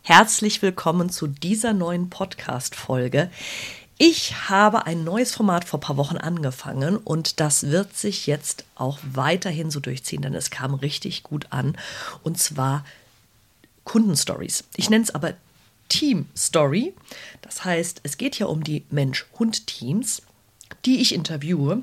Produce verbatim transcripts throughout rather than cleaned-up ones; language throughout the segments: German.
Herzlich willkommen zu dieser neuen Podcast-Folge. Ich habe ein neues Format vor ein paar Wochen angefangen und das wird sich jetzt auch weiterhin so durchziehen, denn es kam richtig gut an. Und zwar Kundenstories. Ich nenne es aber Team Story. Das heißt, es geht hier um die Mensch-Hund-Teams, die ich interviewe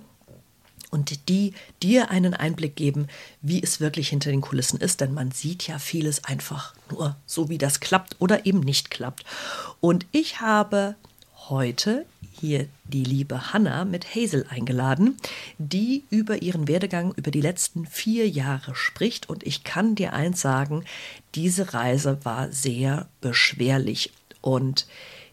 und die dir einen Einblick geben, wie es wirklich hinter den Kulissen ist. Denn man sieht ja vieles einfach nur so, wie das klappt oder eben nicht klappt. Und ich habe heute hier die liebe Hanna mit Hazel eingeladen, die über ihren Werdegang über die letzten vier Jahre spricht. Und ich kann dir eins sagen, diese Reise war sehr beschwerlich. Und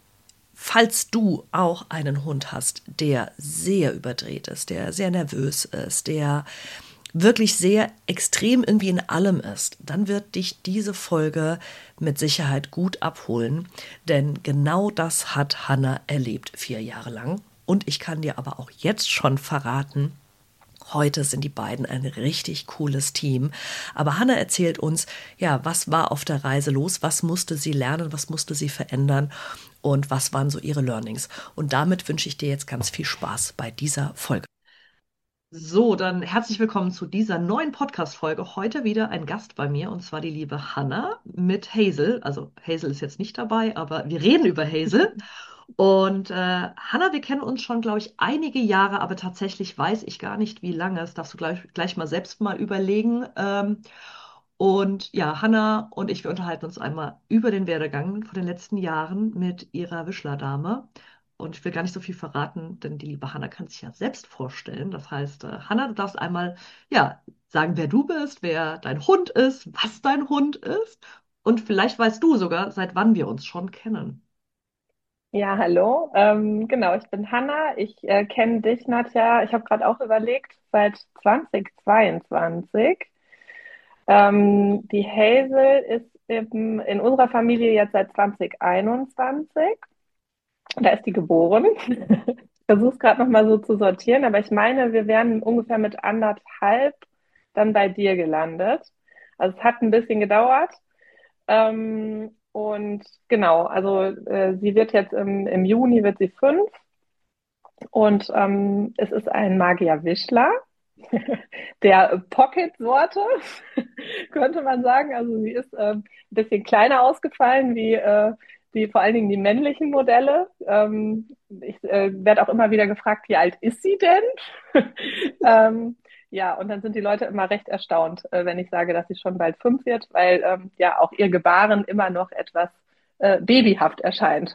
falls du auch einen Hund hast, der sehr überdreht ist, der sehr nervös ist, der wirklich sehr extrem irgendwie in allem ist, dann wird dich diese Folge mit Sicherheit gut abholen, denn genau das hat Hanna erlebt, vier Jahre lang. Und ich kann dir aber auch jetzt schon verraten, heute sind die beiden ein richtig cooles Team. Aber Hanna erzählt uns, ja, was war auf der Reise los, was musste sie lernen, was musste sie verändern und was waren so ihre Learnings. Und damit wünsche ich dir jetzt ganz viel Spaß bei dieser Folge. So, dann herzlich willkommen zu dieser neuen Podcast-Folge. Heute wieder ein Gast bei mir, und zwar die liebe Hanna mit Hazel. Also Hazel ist jetzt nicht dabei, aber wir reden über Hazel. Und äh, Hanna, wir kennen uns schon, glaube ich, einige Jahre, aber tatsächlich weiß ich gar nicht, wie lange. Das darfst du gleich, gleich mal selbst mal überlegen. Ähm, und ja, Hanna und ich, wir unterhalten uns einmal über den Werdegang von den letzten Jahren mit ihrer Wischler-Dame. Und ich will gar nicht so viel verraten, denn die liebe Hanna kann sich ja selbst vorstellen. Das heißt, äh, Hanna, du darfst einmal ja, sagen, wer du bist, wer dein Hund ist, was dein Hund ist. Und vielleicht weißt du sogar, seit wann wir uns schon kennen. Ja, hallo. Ähm, genau, ich bin Hanna. Ich äh, kenne dich, Nadja. Ich habe gerade auch überlegt, seit zwanzig zweiundzwanzig. Ähm, die Hazel ist eben in unserer Familie jetzt seit zwanzig einundzwanzig. Da ist die geboren. Ich versuche es gerade nochmal so zu sortieren, aber ich meine, wir wären ungefähr mit anderthalb dann bei dir gelandet. Also es hat ein bisschen gedauert. Ähm, und genau, also äh, sie wird jetzt im, im Juni wird sie fünf und ähm, es ist ein Magier-Wischler der Pocket-Sorte, könnte man sagen. Also sie ist äh, ein bisschen kleiner ausgefallen wie äh, die, vor allen Dingen die männlichen Modelle. Ähm, ich äh, werde auch immer wieder gefragt, wie alt ist sie denn? ähm, ja, und dann sind die Leute immer recht erstaunt, äh, wenn ich sage, dass sie schon bald fünf wird, weil ähm, ja auch ihr Gebaren immer noch etwas äh, babyhaft erscheint.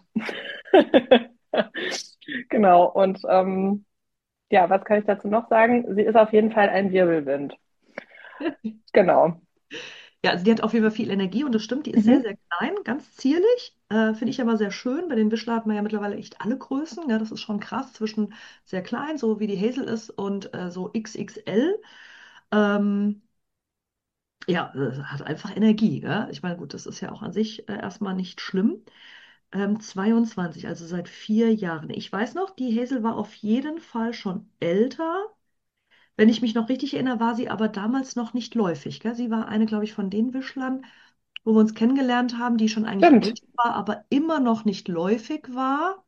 Genau, und ähm, ja, was kann ich dazu noch sagen? Sie ist auf jeden Fall ein Wirbelwind. Genau. Ja, also die hat auf jeden Fall viel Energie und das stimmt, die ist sehr, Mhm. sehr klein, ganz zierlich. Äh, finde ich aber sehr schön. Bei den Wischler hat man ja mittlerweile echt alle Größen. Ja, das ist schon krass zwischen sehr klein, so wie die Hazel ist, und äh, so X X L. Ähm, ja, äh, hat einfach Energie. Gell? Ich meine, gut, das ist ja auch an sich äh, erstmal nicht schlimm. Ähm, zweiundzwanzig, also seit vier Jahren. Ich weiß noch, die Hazel war auf jeden Fall schon älter. Wenn ich mich noch richtig erinnere, war sie aber damals noch nicht läufig. Gell? Sie war eine, glaube ich, von den Wischlern, wo wir uns kennengelernt haben, die schon eigentlich Stimmt. älter war, aber immer noch nicht läufig war.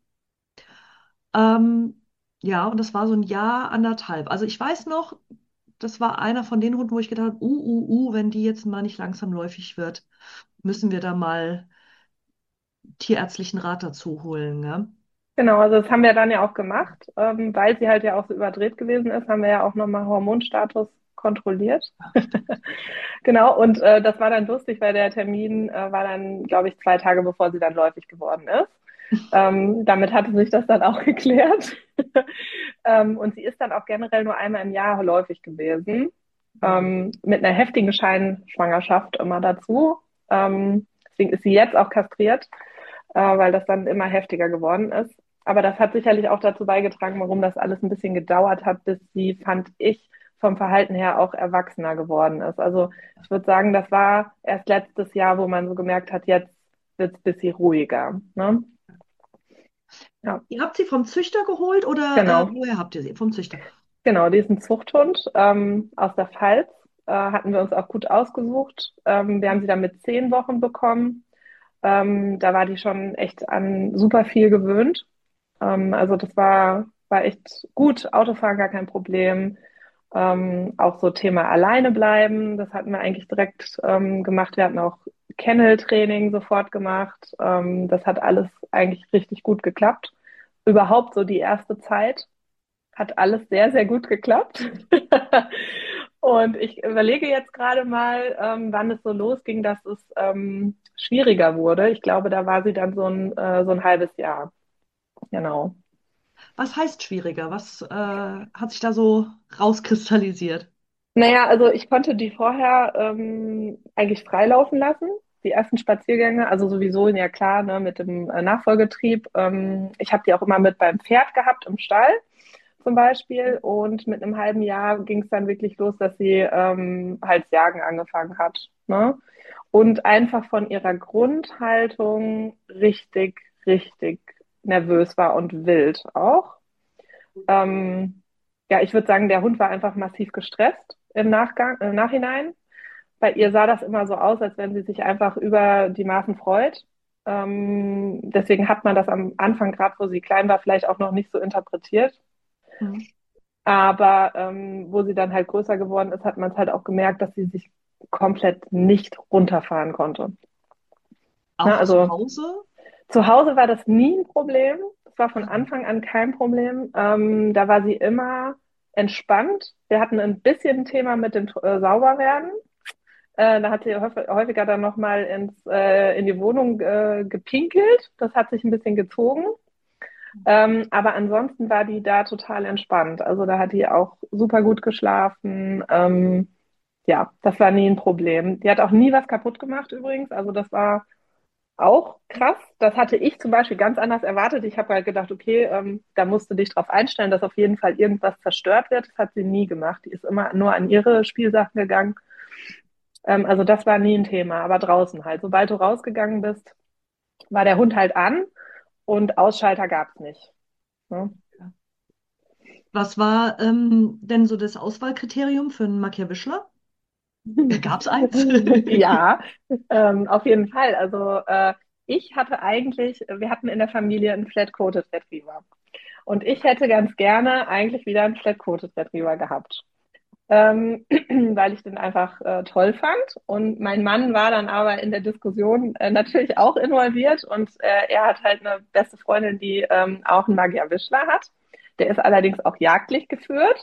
Ähm, ja, und das war so ein Jahr, anderthalb. Also ich weiß noch, das war einer von den Hunden, wo ich gedacht habe, uh, uh, uh, wenn die jetzt mal nicht langsam läufig wird, müssen wir da mal tierärztlichen Rat dazu holen. Ne? Genau, also das haben wir dann ja auch gemacht, ähm, weil sie halt ja auch so überdreht gewesen ist, haben wir ja auch nochmal Hormonstatus kontrolliert. Genau, und äh, das war dann lustig, weil der Termin äh, war dann, glaube ich, zwei Tage bevor sie dann läufig geworden ist. Ähm, damit hatte sich das dann auch geklärt. ähm, und sie ist dann auch generell nur einmal im Jahr läufig gewesen, Mhm. ähm, mit einer heftigen Scheinschwangerschaft immer dazu. Ähm, deswegen ist sie jetzt auch kastriert, äh, weil das dann immer heftiger geworden ist. Aber das hat sicherlich auch dazu beigetragen, warum das alles ein bisschen gedauert hat, bis sie, fand ich, vom Verhalten her auch erwachsener geworden ist. Also ich würde sagen, das war erst letztes Jahr, wo man so gemerkt hat, jetzt wird es ein bisschen ruhiger. Ne? Ja, Ihr habt sie vom Züchter geholt oder äh, genau. woher habt ihr sie? Vom Züchter. Genau, diesen Zuchthund ähm, aus der Pfalz äh, hatten wir uns auch gut ausgesucht. Ähm, wir haben sie dann mit zehn Wochen bekommen. Ähm, da war die schon echt an super viel gewöhnt. Ähm, also das war, war echt gut. Autofahren gar kein Problem. Ähm, auch so Thema alleine bleiben, das hatten wir eigentlich direkt ähm, gemacht. Wir hatten auch Kennel-Training sofort gemacht. Ähm, das hat alles eigentlich richtig gut geklappt. Überhaupt so die erste Zeit hat alles sehr, sehr gut geklappt. Und ich überlege jetzt gerade mal, ähm, wann es so losging, dass es ähm, schwieriger wurde. Ich glaube, da war sie dann so ein, äh, so ein halbes Jahr. Genau. Was heißt schwieriger? Was äh, hat sich da so rauskristallisiert? Naja, also ich konnte die vorher ähm, eigentlich freilaufen lassen. Die ersten Spaziergänge, also sowieso, ja klar, ne, mit dem äh, Nachfolgetrieb. Ähm, ich habe die auch immer mit beim Pferd gehabt im Stall zum Beispiel. Und mit einem halben Jahr ging es dann wirklich los, dass sie ähm, halt das Jagen angefangen hat. Ne? Und einfach von ihrer Grundhaltung richtig, richtig nervös war und wild auch. Ähm, ja, ich würde sagen, der Hund war einfach massiv gestresst im Nachgang, im Nachhinein. Bei ihr sah das immer so aus, als wenn sie sich einfach über die Maßen freut. Ähm, deswegen hat man das am Anfang, gerade wo sie klein war, vielleicht auch noch nicht so interpretiert. Hm. Aber ähm, wo sie dann halt größer geworden ist, hat man es halt auch gemerkt, dass sie sich komplett nicht runterfahren konnte. Ne? Auch zu Also Hause? zu Hause war das nie ein Problem. Das war von Anfang an kein Problem. Ähm, da war sie immer entspannt. Wir hatten ein bisschen ein Thema mit dem äh, Sauberwerden. Äh, da hat sie häufiger dann nochmal ins, äh, in die Wohnung äh, gepinkelt. Das hat sich ein bisschen gezogen. Ähm, aber ansonsten war die da total entspannt. Also da hat die auch super gut geschlafen. Ähm, ja, das war nie ein Problem. Die hat auch nie was kaputt gemacht übrigens. Also das war auch krass. Das hatte ich zum Beispiel ganz anders erwartet. Ich habe halt gedacht, okay, ähm, da musst du dich drauf einstellen, dass auf jeden Fall irgendwas zerstört wird. Das hat sie nie gemacht. Die ist immer nur an ihre Spielsachen gegangen. Ähm, also das war nie ein Thema, aber draußen halt. Sobald du rausgegangen bist, war der Hund halt an und Ausschalter gab es nicht. Ne? Was war ähm, denn so das Auswahlkriterium für einen Macchiavischler? Gab es eins? Ja, ähm, auf jeden Fall. Also äh, ich hatte eigentlich, wir hatten in der Familie einen Flat-Coated Retriever. Und ich hätte ganz gerne eigentlich wieder einen Flat-Coated Retriever gehabt. Ähm, weil ich den einfach äh, toll fand. Und mein Mann war dann aber in der Diskussion äh, natürlich auch involviert und äh, er hat halt eine beste Freundin, die ähm, auch einen Magyar Wischler hat. Der ist allerdings auch jagdlich geführt.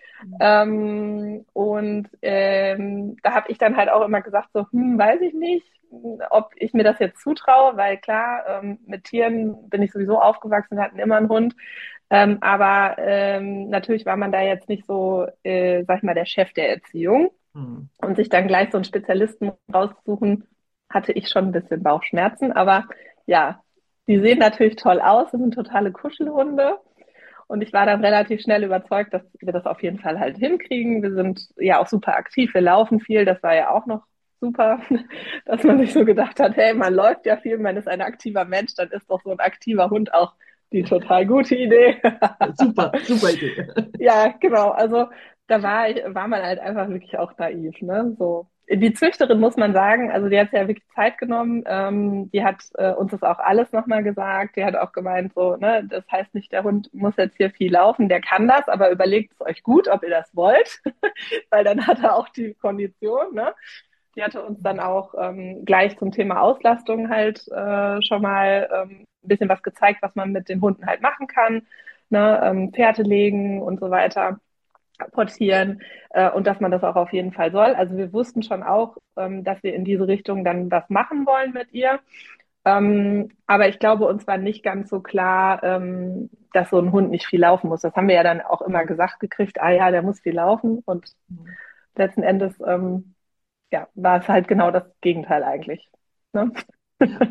Ähm, und ähm, da habe ich dann halt auch immer gesagt, so, hm, weiß ich nicht, ob ich mir das jetzt zutraue, weil klar, ähm, mit Tieren bin ich sowieso aufgewachsen, wir hatten immer einen Hund. Ähm, aber ähm, natürlich war man da jetzt nicht so, äh, sag ich mal, der Chef der Erziehung. Hm. Und sich dann gleich so einen Spezialisten raussuchen, hatte ich schon ein bisschen Bauchschmerzen. Aber ja, die sehen natürlich toll aus, das sind totale Kuschelhunde. Und ich war dann relativ schnell überzeugt, dass wir das auf jeden Fall halt hinkriegen. Wir sind ja auch super aktiv, wir laufen viel, das war ja auch noch super, dass man sich so gedacht hat, hey, man läuft ja viel, man ist ein aktiver Mensch, dann ist doch so ein aktiver Hund auch die total gute Idee. Super, super Idee. Ja, genau. Also da war ich, war man halt einfach wirklich auch naiv, ne? So. Die Züchterin muss man sagen, also die hat sich ja wirklich Zeit genommen. Ähm, die hat äh, uns das auch alles nochmal gesagt. Die hat auch gemeint, so, ne, das heißt nicht, der Hund muss jetzt hier viel laufen, der kann das, aber überlegt es euch gut, ob ihr das wollt, weil dann hat er auch die Kondition, ne? Die hatte uns dann auch ähm, gleich zum Thema Auslastung halt äh, schon mal ähm, ein bisschen was gezeigt, was man mit den Hunden halt machen kann, ne? Ähm, Fährte legen und so weiter, portieren äh, und dass man das auch auf jeden Fall soll. Also wir wussten schon auch, ähm, dass wir in diese Richtung dann was machen wollen mit ihr. Ähm, aber ich glaube, uns war nicht ganz so klar, ähm, dass so ein Hund nicht viel laufen muss. Das haben wir ja dann auch immer gesagt gekriegt, ah ja, der muss viel laufen. Und letzten Endes ähm, ja, war es halt genau das Gegenteil eigentlich. Ne? Ja.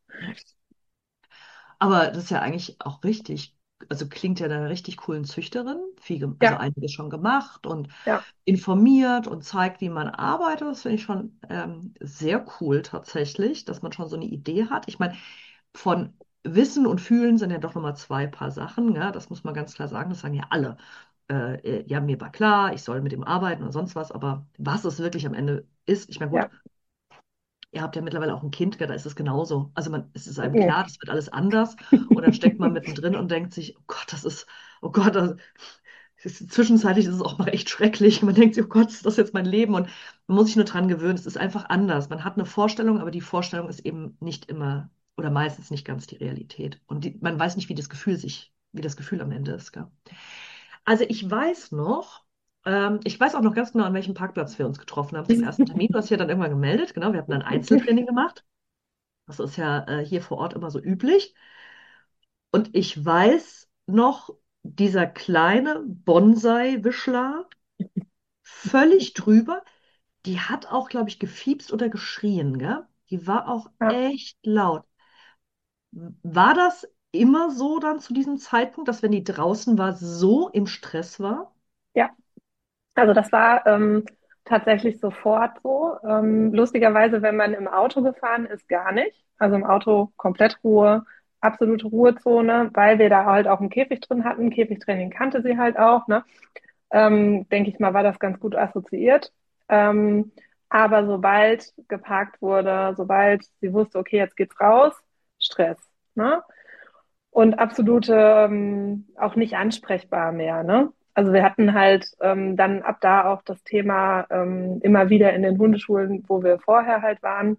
Aber das ist ja eigentlich auch richtig, also klingt ja eine richtig coolen Züchterin, viel, gem- also Ja, einiges schon gemacht und ja, informiert und zeigt, wie man arbeitet. Das finde ich schon ähm, sehr cool tatsächlich, dass man schon so eine Idee hat. Ich meine, von Wissen und Fühlen sind ja doch nochmal zwei Paar Sachen, ja, das muss man ganz klar sagen, das sagen ja alle. Äh, äh, ja, mir war klar, ich soll mit ihm arbeiten und sonst was, aber was es wirklich am Ende ist, ich meine, gut, ja, ihr habt ja mittlerweile auch ein Kind, gell, da ist es genauso. Also man, es ist einem Mhm. klar, das wird alles anders und dann steckt man mittendrin und denkt sich, oh Gott, das ist, oh Gott, das ist, zwischenzeitlich ist es auch mal echt schrecklich. Man denkt sich, oh Gott, ist das jetzt mein Leben? Und man muss sich nur dran gewöhnen, es ist einfach anders. Man hat eine Vorstellung, aber die Vorstellung ist eben nicht immer oder meistens nicht ganz die Realität. Und die, man weiß nicht, wie das Gefühl sich, wie das Gefühl am Ende ist, gell? Also ich weiß noch, ähm, ich weiß auch noch ganz genau, an welchem Parkplatz wir uns getroffen haben zum ersten Termin. Du hast dich ja dann irgendwann gemeldet, genau, wir hatten ein Einzeltraining gemacht. Das ist ja äh, hier vor Ort immer so üblich. Und ich weiß noch, dieser kleine Bonsai-Wischler, völlig drüber, die hat auch, glaube ich, gefiepst oder geschrien, gell? Die war auch Ja, echt laut. War das immer so dann zu diesem Zeitpunkt, dass wenn die draußen war, so im Stress war? ja. Also das war ähm, tatsächlich sofort so. Ähm, lustigerweise, wenn man im Auto gefahren ist, gar nicht. Also im Auto komplett Ruhe, absolute Ruhezone, weil wir da halt auch einen Käfig drin hatten. Käfigtraining kannte sie halt auch, ne? Ähm, denke ich mal, war das ganz gut assoziiert. Ähm, aber sobald geparkt wurde, sobald sie wusste, okay, jetzt geht's raus, Stress, ne? Und absolute ähm, auch nicht ansprechbar mehr, ne? Also wir hatten halt ähm, dann ab da auch das Thema ähm, immer wieder in den Hundeschulen, wo wir vorher halt waren,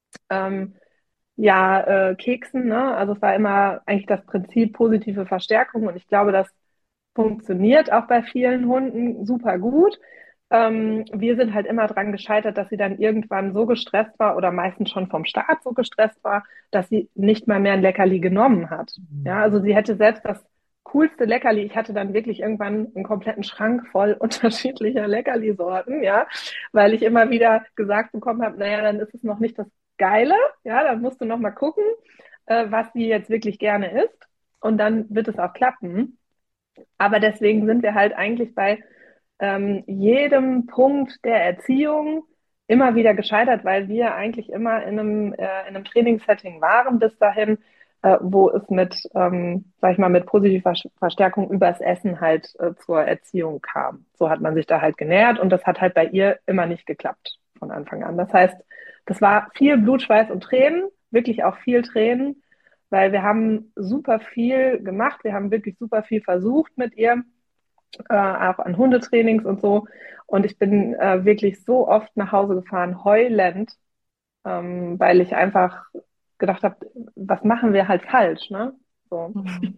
ähm, ja, äh, Keksen, ne? Also es war immer eigentlich das Prinzip positive Verstärkung und ich glaube, das funktioniert auch bei vielen Hunden super gut. Ähm, wir sind halt immer dran gescheitert, dass sie dann irgendwann so gestresst war oder meistens schon vom Start so gestresst war, dass sie nicht mal mehr ein Leckerli genommen hat. Ja, also sie hätte selbst das coolste Leckerli. Ich hatte dann wirklich irgendwann einen kompletten Schrank voll unterschiedlicher Leckerli-Sorten, ja, weil ich immer wieder gesagt bekommen habe, naja, dann ist es noch nicht das Geile, ja, dann musst du noch mal gucken, äh, was sie jetzt wirklich gerne isst und dann wird es auch klappen. Aber deswegen sind wir halt eigentlich bei ähm, jedem Punkt der Erziehung immer wieder gescheitert, weil wir eigentlich immer in einem, äh, in einem Trainingssetting waren bis dahin, äh, wo es mit, ähm, sag ich mal, mit positiver Verstärkung übers Essen halt äh, zur Erziehung kam. So hat man sich da halt genähert und das hat halt bei ihr immer nicht geklappt von Anfang an. Das heißt, das war viel Blut, Schweiß und Tränen, wirklich auch viel Tränen, weil wir haben super viel gemacht, wir haben wirklich super viel versucht mit ihr, äh, auch an Hundetrainings und so. Und ich bin äh, wirklich so oft nach Hause gefahren, heulend, ähm, weil ich einfach gedacht habe, was machen wir halt falsch, ne? So. Mhm.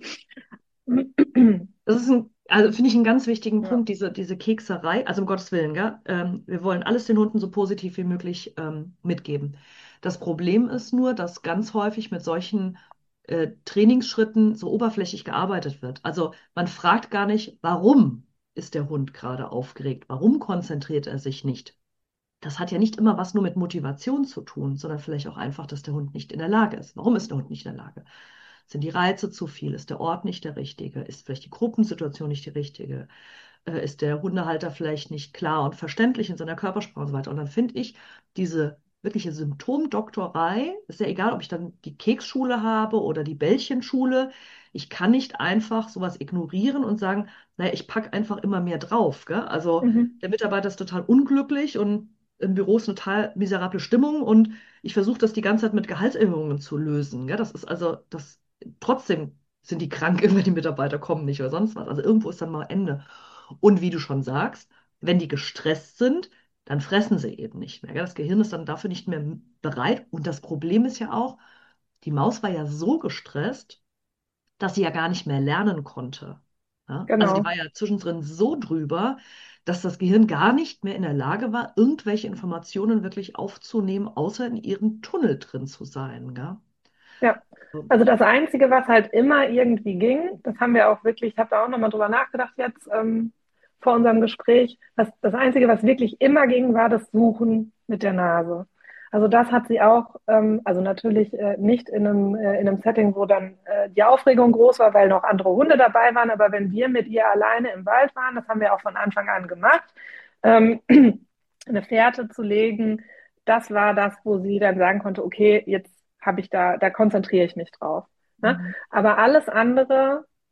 Das ist ein, also finde ich einen ganz wichtigen Ja. Punkt, diese, diese Kekserei. Also um Gottes Willen, gell? Ähm, wir wollen alles den Hunden so positiv wie möglich ähm, mitgeben. Das Problem ist nur, dass ganz häufig mit solchen äh, Trainingsschritten so oberflächlich gearbeitet wird. Also man fragt gar nicht, warum ist der Hund gerade aufgeregt? Warum konzentriert er sich nicht? Das hat ja nicht immer was nur mit Motivation zu tun, sondern vielleicht auch einfach, dass der Hund nicht in der Lage ist. Warum ist der Hund nicht in der Lage? Sind die Reize zu viel? Ist der Ort nicht der richtige? Ist vielleicht die Gruppensituation nicht die richtige? Äh, ist der Hundehalter vielleicht nicht klar und verständlich in seiner Körpersprache und so weiter? Und dann finde ich diese wirkliche Symptomdoktorei, ist ja egal, ob ich dann die Keksschule habe oder die Bällchenschule, ich kann nicht einfach sowas ignorieren und sagen, naja, ich packe einfach immer mehr drauf. Gell? Also Mhm. der Mitarbeiter ist total unglücklich und im Büro ist eine total miserable Stimmung und ich versuche das die ganze Zeit mit Gehaltserhöhungen zu lösen. Gell? Das ist also, das trotzdem sind die krank, wenn die Mitarbeiter kommen nicht oder sonst was. Also irgendwo ist dann mal Ende. Und wie du schon sagst, wenn die gestresst sind, dann fressen sie eben nicht mehr. Gell? Das Gehirn ist dann dafür nicht mehr bereit. Und das Problem ist ja auch, die Maus war ja so gestresst, dass sie ja gar nicht mehr lernen konnte. Ja? Also die Genau. war ja zwischendrin so drüber, dass das Gehirn gar nicht mehr in der Lage war, irgendwelche Informationen wirklich aufzunehmen, außer in ihrem Tunnel drin zu sein. Gell? Ja. Also das Einzige, was halt immer irgendwie ging, das haben wir auch wirklich, ich habe da auch nochmal drüber nachgedacht jetzt ähm, vor unserem Gespräch, das, das Einzige, was wirklich immer ging, war das Suchen mit der Nase. Also das hat sie auch, ähm, also natürlich äh, nicht in einem, äh, in einem Setting, wo dann äh, die Aufregung groß war, weil noch andere Hunde dabei waren, aber wenn wir mit ihr alleine im Wald waren, das haben wir auch von Anfang an gemacht, ähm, eine Fährte zu legen, das war das, wo sie dann sagen konnte, okay, jetzt habe ich da, da konzentriere ich mich drauf. Ne? Mhm. Aber alles andere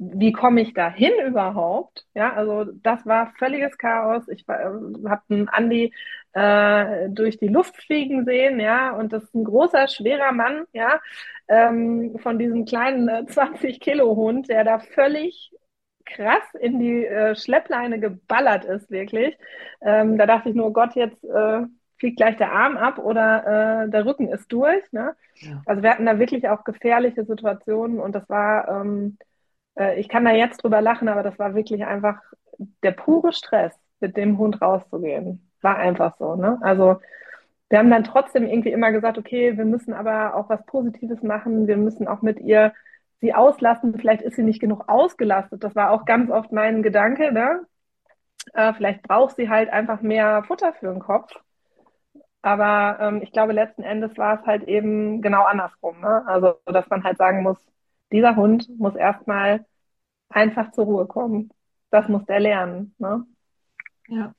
wie komme ich da hin überhaupt? Ja, also das war völliges Chaos. Ich äh, habe einen Andi äh, durch die Luft fliegen sehen, ja, und das ist ein großer, schwerer Mann, ja, ähm, von diesem kleinen äh, zwanzig Kilo Hund, der da völlig krass in die äh, Schleppleine geballert ist, wirklich. Ähm, da dachte ich nur, Gott, jetzt äh, fliegt gleich der Arm ab oder äh, der Rücken ist durch. Ne? Ja. Also wir hatten da wirklich auch gefährliche Situationen und das war, ähm, äh, ich kann da jetzt drüber lachen, aber das war wirklich einfach der pure Stress, mit dem Hund rauszugehen. War einfach so. Ne? Also wir haben dann trotzdem irgendwie immer gesagt, okay, wir müssen aber auch was Positives machen, wir müssen auch mit ihr sie auslassen, vielleicht ist sie nicht genug ausgelastet. Das war auch ganz oft mein Gedanke, ne? Äh, vielleicht braucht sie halt einfach mehr Futter für den Kopf. Aber ähm, ich glaube, letzten Endes war es halt eben genau andersrum. Ne? Also, dass man halt sagen muss, dieser Hund muss erstmal einfach zur Ruhe kommen. Das muss der lernen. Ne? Ja.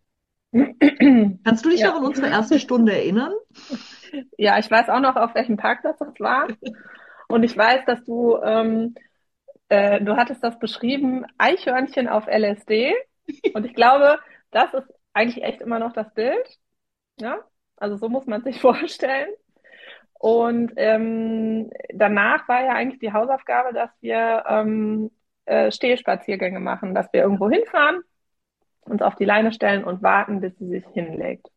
Kannst du dich noch Ja. an unsere erste Stunde erinnern? Ja, ich weiß auch noch, auf welchem Parkplatz das war. Und ich weiß, dass du, ähm, äh, du hattest das beschrieben, Eichhörnchen auf L S D. Und ich glaube, das ist eigentlich echt immer noch das Bild. Ja, also so muss man sich vorstellen. Und ähm, danach war ja eigentlich die Hausaufgabe, dass wir ähm, äh, Stehspaziergänge machen, dass wir irgendwo hinfahren, uns auf die Leine stellen und warten, bis sie sich hinlegt.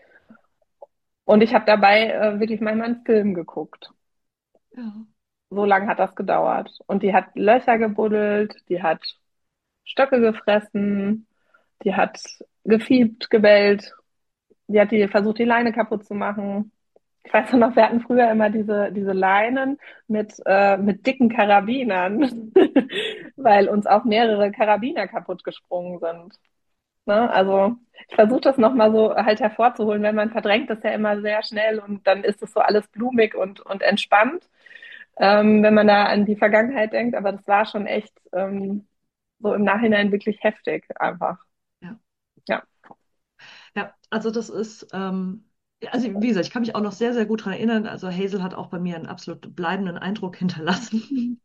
Und ich habe dabei äh, wirklich manchmal einen Film geguckt. Ja. So lange hat das gedauert. Und die hat Löcher gebuddelt, die hat Stöcke gefressen, die hat gefiebt, gebellt, die hat die versucht, die Leine kaputt zu machen. Ich weiß noch, wir hatten früher immer diese, diese Leinen mit, äh, mit dicken Karabinern, weil uns auch mehrere Karabiner kaputt gesprungen sind. Ne? Also ich versuche das nochmal so halt hervorzuholen, wenn man verdrängt das ja immer sehr schnell und dann ist es so alles blumig und, und entspannt, ähm, wenn man da an die Vergangenheit denkt. Aber das war schon echt ähm, so im Nachhinein wirklich heftig einfach. Ja. Ja. Ja, also das ist, ähm, ja, also wie gesagt, ich kann mich auch noch sehr, sehr gut daran erinnern. Also Hazel hat auch bei mir einen absolut bleibenden Eindruck hinterlassen,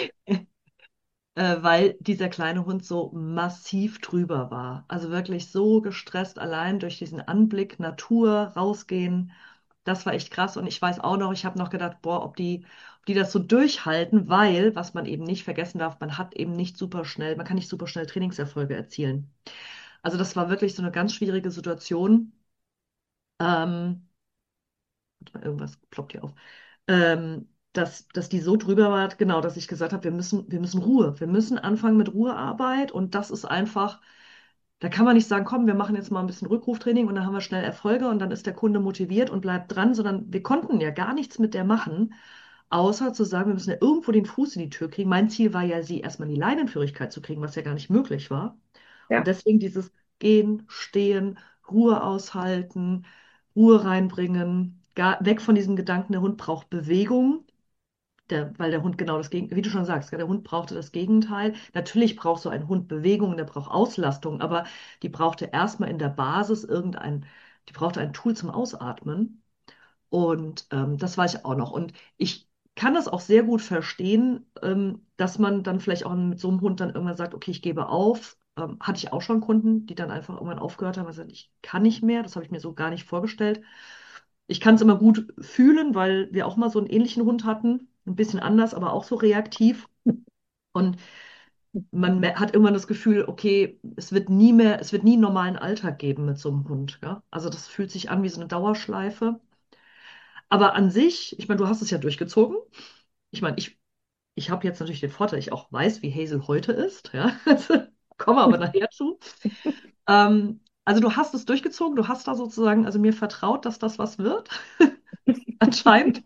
äh, weil dieser kleine Hund so massiv drüber war. Also wirklich so gestresst, allein durch diesen Anblick, Natur, rausgehen. Das war echt krass. Und ich weiß auch noch, ich habe noch gedacht, boah, ob die, ob die das so durchhalten, weil, was man eben nicht vergessen darf, man hat eben nicht super schnell, man kann nicht super schnell Trainingserfolge erzielen. Also das war wirklich so eine ganz schwierige Situation. Ähm, warte mal, irgendwas ploppt hier auf. Ähm, dass, dass die so drüber war, genau, dass ich gesagt habe, wir müssen, wir müssen Ruhe. Wir müssen anfangen mit Ruhearbeit und das ist einfach, da kann man nicht sagen, komm, wir machen jetzt mal ein bisschen Rückruftraining und dann haben wir schnell Erfolge und dann ist der Kunde motiviert und bleibt dran, sondern wir konnten ja gar nichts mit der machen, außer zu sagen, wir müssen ja irgendwo den Fuß in die Tür kriegen. Mein Ziel war ja, sie erstmal in die Leinenführigkeit zu kriegen, was ja gar nicht möglich war. Und Ja. deswegen dieses Gehen, Stehen, Ruhe aushalten, Ruhe reinbringen, gar, weg von diesem Gedanken, der Hund braucht Bewegung. Der, weil der Hund genau das Gegenteil, wie du schon sagst, gell, der Hund brauchte das Gegenteil. Natürlich braucht so ein Hund Bewegung, der braucht Auslastung, aber die brauchte erstmal in der Basis irgendein, die brauchte ein Tool zum Ausatmen. Und ähm, das weiß ich auch noch. Und ich kann das auch sehr gut verstehen, ähm, dass man dann vielleicht auch mit so einem Hund dann irgendwann sagt, okay, ich gebe auf. Ähm, hatte ich auch schon Kunden, die dann einfach irgendwann aufgehört haben und gesagt, ich kann nicht mehr. Das habe ich mir so gar nicht vorgestellt. Ich kann es immer gut fühlen, weil wir auch mal so einen ähnlichen Hund hatten. Ein bisschen anders, aber auch so reaktiv. Und man me- hat irgendwann das Gefühl, okay, es wird nie mehr, es wird nie einen normalen Alltag geben mit so einem Hund. Ja? Also das fühlt sich an wie so eine Dauerschleife. Aber an sich, ich meine, du hast es ja durchgezogen. Ich meine, ich, ich habe jetzt natürlich den Vorteil, ich auch weiß, wie Hazel heute ist. Ja? Komme aber nachher zu. Ähm, also du hast es durchgezogen, du hast da sozusagen, also mir vertraut, dass das was wird, anscheinend.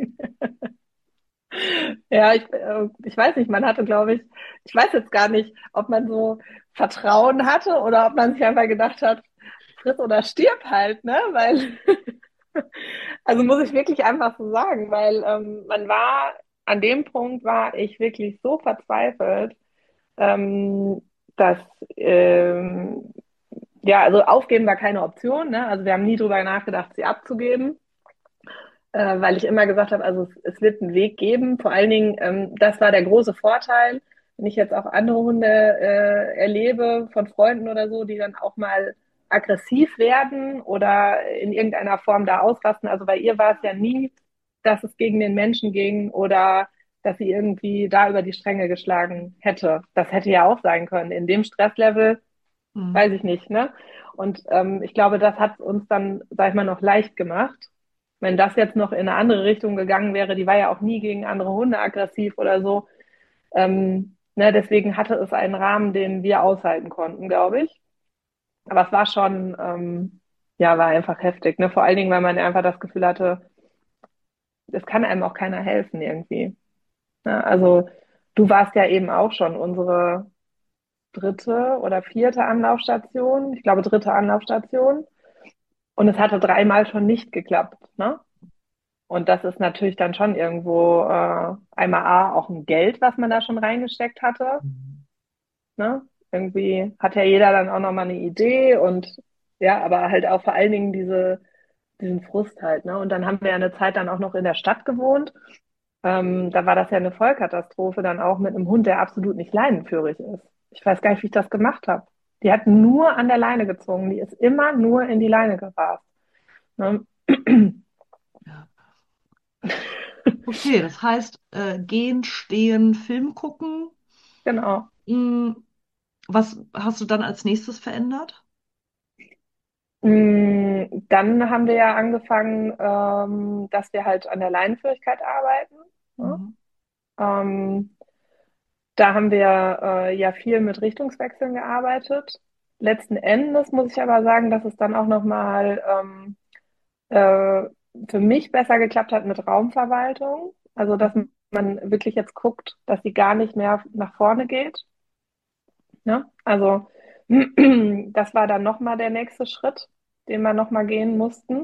Ja, ich, äh, ich weiß nicht, man hatte, glaube ich, ich weiß jetzt gar nicht, ob man so Vertrauen hatte oder ob man sich einfach gedacht hat, friss oder stirb halt, ne? Weil, also muss ich wirklich einfach so sagen, weil ähm, man war, an dem Punkt war ich wirklich so verzweifelt, ähm, dass, ähm, ja, also aufgeben war keine Option, ne? Also wir haben nie drüber nachgedacht, sie abzugeben, äh, weil ich immer gesagt habe, also es, es wird einen Weg geben. Vor allen Dingen, ähm, das war der große Vorteil. wenn ich jetzt auch andere Hunde äh, erlebe von Freunden oder so, die dann auch mal aggressiv werden oder in irgendeiner Form da ausrasten. Also bei ihr war es ja nie, dass es gegen den Menschen ging oder dass sie irgendwie da über die Stränge geschlagen hätte. Das hätte ja auch sein können. In dem Stresslevel, Mhm. weiß ich nicht, ne? Und ähm, ich glaube, das hat uns dann, sag ich mal, noch leicht gemacht. Wenn das jetzt noch in eine andere Richtung gegangen wäre, die war ja auch nie gegen andere Hunde aggressiv oder so. Ähm, ne, deswegen hatte es einen Rahmen, den wir aushalten konnten, glaube ich. Aber es war schon, ähm, ja, war einfach heftig, ne? Vor allen Dingen, weil man einfach das Gefühl hatte, es kann einem auch keiner helfen irgendwie. Ne? Also du warst ja eben auch schon unsere dritte oder vierte Anlaufstation. Ich glaube, dritte Anlaufstation. Und es hatte dreimal schon nicht geklappt, ne? Und das ist natürlich dann schon irgendwo äh, einmal A, auch ein Geld, was man da schon reingesteckt hatte. Ne? Irgendwie hat ja jeder dann auch nochmal eine Idee und ja, aber halt auch vor allen Dingen diese, diesen Frust halt, ne? Und dann haben wir ja eine Zeit dann auch noch in der Stadt gewohnt. Ähm, da war das ja eine Vollkatastrophe dann auch mit einem Hund, der absolut nicht leinenführig ist. Ich weiß gar nicht, wie ich das gemacht habe. Die hat nur an der Leine gezogen. Die ist immer nur in die Leine gerast. Ne? Ja. Okay, das heißt, äh, gehen, stehen, Film gucken. Genau. Mm, was hast du dann als nächstes verändert? Mm, Dann haben wir ja angefangen, ähm, dass wir halt an der Leinenführigkeit arbeiten. Ne? Mhm. Ähm, Da haben wir äh, ja viel mit Richtungswechseln gearbeitet. Letzten Endes muss ich aber sagen, dass es dann auch nochmal ähm, äh, für mich besser geklappt hat mit Raumverwaltung. Also, dass Mhm. man wirklich jetzt guckt, dass sie gar nicht mehr nach vorne geht. Ne? Also, das war dann nochmal der nächste Schritt, den wir nochmal gehen mussten.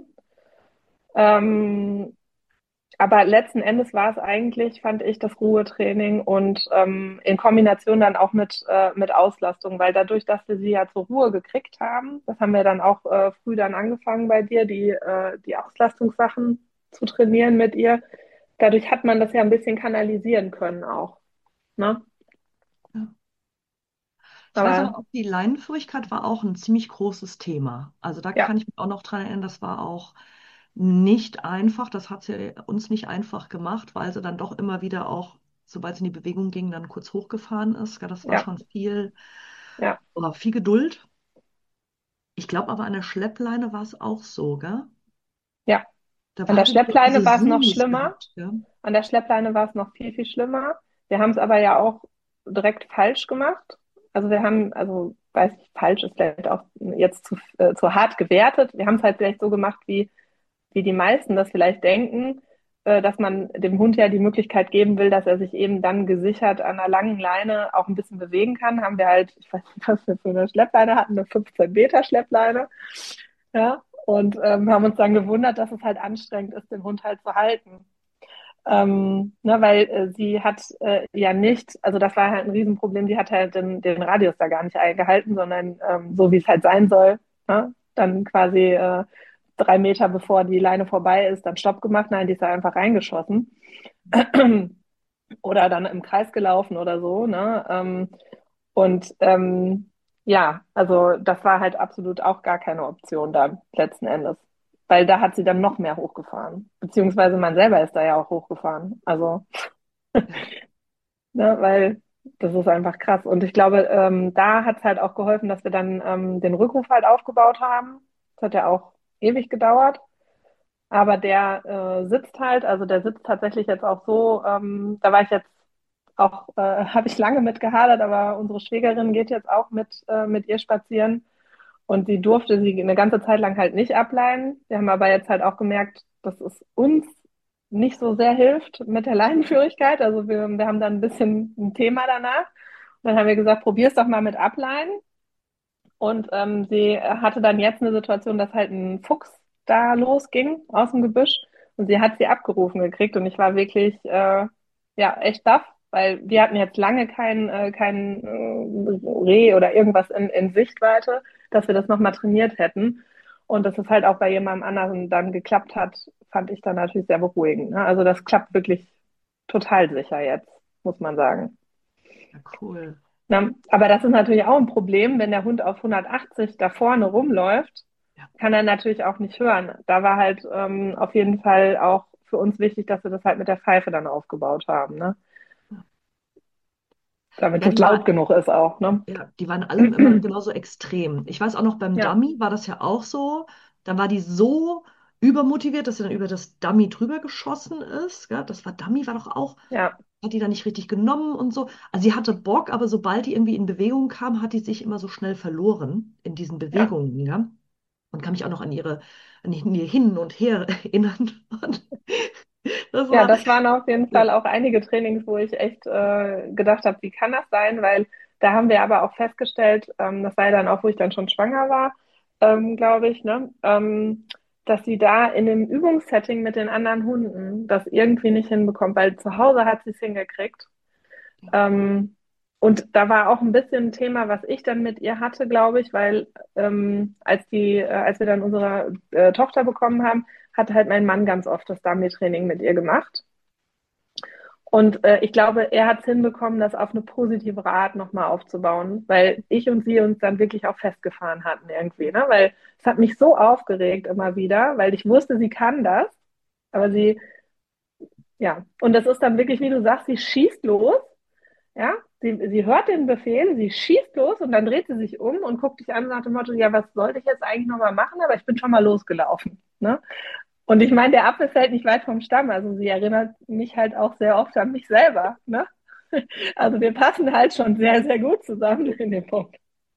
Ähm, Aber letzten Endes war es eigentlich, fand ich, das Ruhetraining und ähm, in Kombination dann auch mit, äh, mit Auslastung, weil dadurch, dass wir sie ja zur Ruhe gekriegt haben, das haben wir dann auch äh, früh dann angefangen bei dir, die, äh, die Auslastungssachen zu trainieren mit ihr. Dadurch hat man das ja ein bisschen kanalisieren können auch. Ne? Ja. Ich weiß Aber aber auch, die Leinenführigkeit war auch ein ziemlich großes Thema. Also da ja, kann ich mich auch noch dran erinnern, das war auch nicht einfach. Das hat sie uns nicht einfach gemacht, weil sie dann doch immer wieder auch, sobald sie in die Bewegung ging, dann kurz hochgefahren ist. Ja, das war ja, schon viel, ja, oder viel Geduld. Ich glaube aber an der Schleppleine war es auch so, gell? ja. Da An der hattet ihr auch diese Schleppleine war es noch Simis schlimmer. gehabt, gell? An der Schleppleine war es noch viel, viel schlimmer. Wir haben es aber ja auch direkt falsch gemacht. Also wir haben, also weiß ich, falsch ist vielleicht auch jetzt zu, äh, zu hart gewertet. Wir haben es halt vielleicht so gemacht, wie, wie die meisten das vielleicht denken, äh, dass man dem Hund ja die Möglichkeit geben will, dass er sich eben dann gesichert an einer langen Leine auch ein bisschen bewegen kann. Haben wir halt, ich weiß nicht, was wir für eine Schleppleine hatten, eine fünfzehn Meter Schleppleine. Ja, und ähm, haben uns dann gewundert, dass es halt anstrengend ist, den Hund halt zu halten. Ähm, ne, weil äh, sie hat äh, ja nicht, also das war halt ein Riesenproblem, die hat halt den, den Radius da gar nicht eingehalten, sondern ähm, so wie es halt sein soll, ne? Dann quasi äh, drei Meter bevor die Leine vorbei ist, dann Stopp gemacht, nein, die ist da einfach reingeschossen oder dann im Kreis gelaufen oder so, ne? Ähm, und ähm, ja, also das war halt absolut auch gar keine Option da letzten Endes. Weil da hat sie dann noch mehr hochgefahren. Beziehungsweise man selber ist da ja auch hochgefahren. Also, Ja. ne, weil das ist einfach krass. Und ich glaube, ähm, da hat es halt auch geholfen, dass wir dann ähm, den Rückruf halt aufgebaut haben. Das hat ja auch ewig gedauert. Aber der äh, sitzt halt, also der sitzt tatsächlich jetzt auch so, ähm, da war ich jetzt auch, äh, habe ich lange mit gehadert, aber unsere Schwägerin geht jetzt auch mit, äh, mit ihr spazieren und sie durfte sie eine ganze Zeit lang halt nicht ableihen. Wir haben aber jetzt halt auch gemerkt, dass es uns nicht so sehr hilft mit der Leinenführigkeit. Also wir, wir haben dann ein bisschen ein Thema danach. Und dann haben wir gesagt, probier's doch mal mit Ableihen. Und ähm, sie hatte dann jetzt eine Situation, dass halt ein Fuchs da losging aus dem Gebüsch und sie hat sie abgerufen gekriegt und ich war wirklich äh, ja echt baff, weil wir hatten jetzt lange kein, äh, kein äh, Reh oder irgendwas in, in Sichtweite, dass wir das nochmal trainiert hätten. Und dass es halt auch bei jemandem anderen dann geklappt hat, fand ich dann natürlich sehr beruhigend. Ne? Also das klappt wirklich total sicher jetzt, muss man sagen. Ja, cool. Na, aber das ist natürlich auch ein Problem, wenn der Hund auf hundertachtzig da vorne rumläuft, Ja, kann er natürlich auch nicht hören. Da war halt ähm, auf jeden Fall auch für uns wichtig, dass wir das halt mit der Pfeife dann aufgebaut haben, ne? ja. Damit Ja, es die laut war, genug ist auch, ne? ja, die waren allem immer genauso extrem. Ich weiß auch noch, beim Ja, Dummy war das ja auch so. Da war die so übermotiviert, dass sie dann über das Dummy drüber geschossen ist. Ja, das war Dummy, war doch auch, ja, hat die da nicht richtig genommen und so. Also sie hatte Bock, aber sobald die irgendwie in Bewegung kam, hat die sich immer so schnell verloren in diesen ja. Bewegungen, ja. Und kann mich auch noch an ihre, an ihr Hin und Her erinnern. Und das Ja, war, das waren auf jeden ja, Fall auch einige Trainings, wo ich echt äh, gedacht habe, wie kann das sein? Weil da haben wir aber auch festgestellt, ähm, das war ja dann auch, wo ich dann schon schwanger war, ähm, glaube ich, ne? Ähm, dass sie da in dem Übungssetting mit den anderen Hunden das irgendwie nicht hinbekommt, weil zu Hause hat sie es hingekriegt. Ähm, und da war auch ein bisschen ein Thema, was ich dann mit ihr hatte, glaube ich, weil ähm, als die, äh, als wir dann unsere äh, Tochter bekommen haben, hat halt mein Mann ganz oft das Dummy-Training mit ihr gemacht. Und äh, ich glaube, er hat es hinbekommen, das auf eine positive Art nochmal aufzubauen, weil ich und sie uns dann wirklich auch festgefahren hatten irgendwie, ne? Weil es hat mich so aufgeregt immer wieder, weil ich wusste, sie kann das, aber sie, ja, und das ist dann wirklich, wie du sagst, sie schießt los, ja, sie, sie hört den Befehl, sie schießt los und dann dreht sie sich um und guckt dich an nach dem Motto, ja, was sollte ich jetzt eigentlich nochmal machen, aber ich bin schon mal losgelaufen, ne? Und ich meine, der Apfel fällt nicht weit vom Stamm. Also sie erinnert mich halt auch sehr oft an mich selber. Ne? Also wir passen halt schon sehr, sehr gut zusammen in dem Punkt.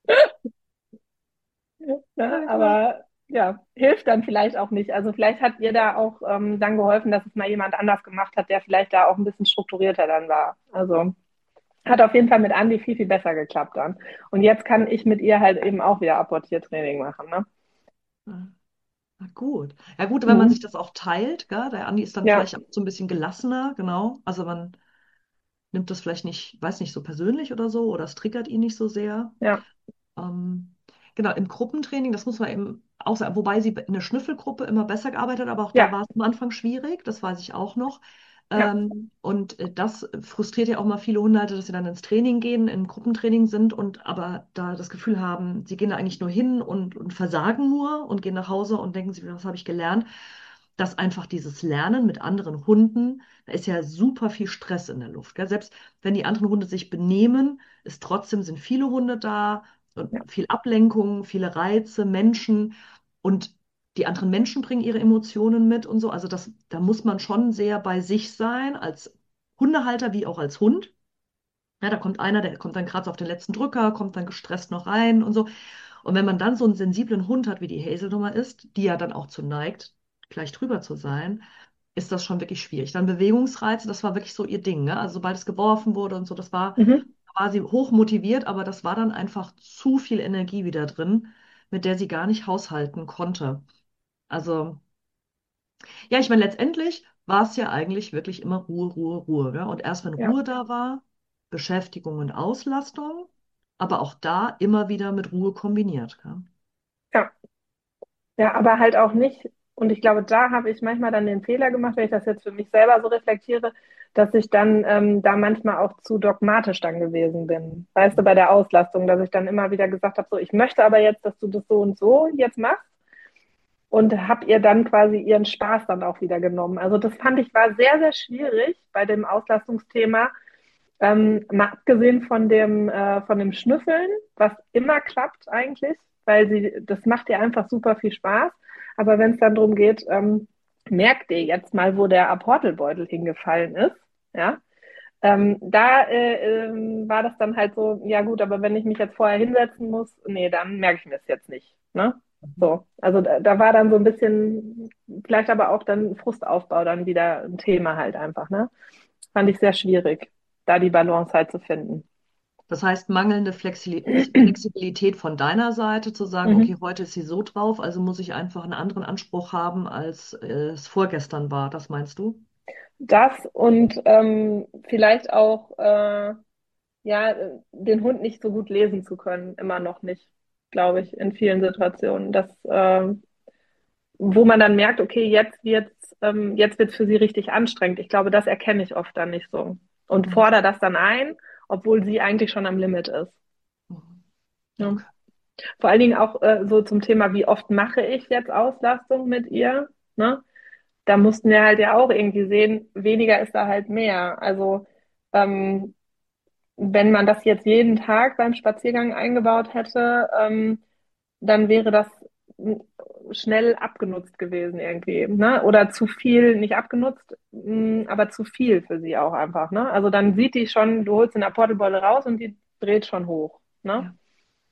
Ne? ja, klar. Aber ja, hilft dann vielleicht auch nicht. Also vielleicht hat ihr da auch ähm, dann geholfen, dass es mal jemand anders gemacht hat, der vielleicht da auch ein bisschen strukturierter dann war. Also hat auf jeden Fall mit Andi viel, viel besser geklappt dann. Und jetzt kann ich mit ihr halt eben auch wieder Apportiertraining machen. Ne? Ja. Na gut. Ja gut, wenn man sich Mhm. das auch teilt, gell? Der Andi ist dann Ja, vielleicht auch so ein bisschen gelassener, genau. Also man nimmt das vielleicht nicht, weiß nicht, so persönlich oder so, oder es triggert ihn nicht so sehr. ja, Ähm, genau, im Gruppentraining, das muss man eben auch sagen, wobei sie in der Schnüffelgruppe immer besser gearbeitet hat, aber auch da ja, war es am Anfang schwierig, das weiß ich auch noch. ja, Ähm, und äh, das frustriert ja auch mal viele Hundehalter, dass sie dann ins Training gehen, in Gruppentraining sind und aber da das Gefühl haben, sie gehen da eigentlich nur hin und, und versagen nur und gehen nach Hause und denken sich, was habe ich gelernt? Dass einfach dieses Lernen mit anderen Hunden, da ist ja super viel Stress in der Luft. Gell? Selbst wenn die anderen Hunde sich benehmen, ist trotzdem sind viele Hunde da ja, und viel Ablenkung, viele Reize, Menschen und die anderen Menschen bringen ihre Emotionen mit und so. Also das, da muss man schon sehr bei sich sein, als Hundehalter wie auch als Hund. Ja, da kommt einer, der kommt dann gerade so auf den letzten Drücker, kommt dann gestresst noch rein und so. Und wenn man dann so einen sensiblen Hund hat, wie die Hazelnummer ist, die ja dann auch zu neigt, gleich drüber zu sein, ist das schon wirklich schwierig. Dann Bewegungsreize, das war wirklich so ihr Ding, ne? Also sobald es geworfen wurde und so, das war, mhm. war sie hoch motiviert, aber das war dann einfach zu viel Energie wieder drin, mit der sie gar nicht haushalten konnte. Also, ja, ich meine, letztendlich war es ja eigentlich wirklich immer Ruhe, Ruhe, Ruhe, ja? Und erst wenn Ja. Ruhe da war, Beschäftigung und Auslastung, aber auch da immer wieder mit Ruhe kombiniert, ja? Ja. Ja, aber halt auch nicht. Und ich glaube, da habe ich manchmal dann den Fehler gemacht, wenn ich das jetzt für mich selber so reflektiere, dass ich dann ähm, da manchmal auch zu dogmatisch dann gewesen bin. Weißt du, bei der Auslastung, dass ich dann immer wieder gesagt habe, so, ich möchte aber jetzt, dass du das so und so jetzt machst und habe ihr dann quasi ihren Spaß dann auch wieder genommen. Also das fand ich war sehr, sehr schwierig bei dem Auslastungsthema, ähm, mal abgesehen von dem, äh, von dem Schnüffeln, was immer klappt eigentlich, weil sie, das macht ihr einfach super viel Spaß. Aber wenn es dann darum geht, ähm, merkt ihr jetzt mal, wo der Apportelbeutel hingefallen ist, ja, ähm, da äh, ähm, war das dann halt so, ja gut, aber wenn ich mich jetzt vorher hinsetzen muss, nee, dann merke ich mir es jetzt nicht, ne? So, also da, da war dann so ein bisschen, vielleicht aber auch dann Frustaufbau dann wieder ein Thema halt einfach, ne? Fand ich sehr schwierig, da die Balance halt zu finden. Das heißt, mangelnde Flexi- Flexibilität von deiner Seite zu sagen, okay, Mhm. heute ist sie so drauf, also muss ich einfach einen anderen Anspruch haben, als äh, es vorgestern war. Das meinst du? Das und ähm, vielleicht auch, äh, ja, den Hund nicht so gut lesen zu können, immer noch nicht, glaube ich, in vielen Situationen. Das, ähm, wo man dann merkt, okay, jetzt wird's, ähm, jetzt wird's für sie richtig anstrengend. Ich glaube, das erkenne ich oft dann nicht so und Mhm. fordere das dann ein obwohl sie eigentlich schon am Limit ist. Mhm. Ja. Okay. Vor allen Dingen auch äh, so zum Thema, wie oft mache ich jetzt Auslastung mit ihr? Ne? Da mussten wir halt ja auch irgendwie sehen, weniger ist da halt mehr. Also ähm, wenn man das jetzt jeden Tag beim Spaziergang eingebaut hätte, ähm, dann wäre das schnell abgenutzt gewesen irgendwie, ne? Oder zu viel, nicht abgenutzt, mh, aber zu viel für sie auch einfach, ne? Also dann sieht die schon, du holst in der Portebolle raus und die dreht schon hoch, ne? Ja.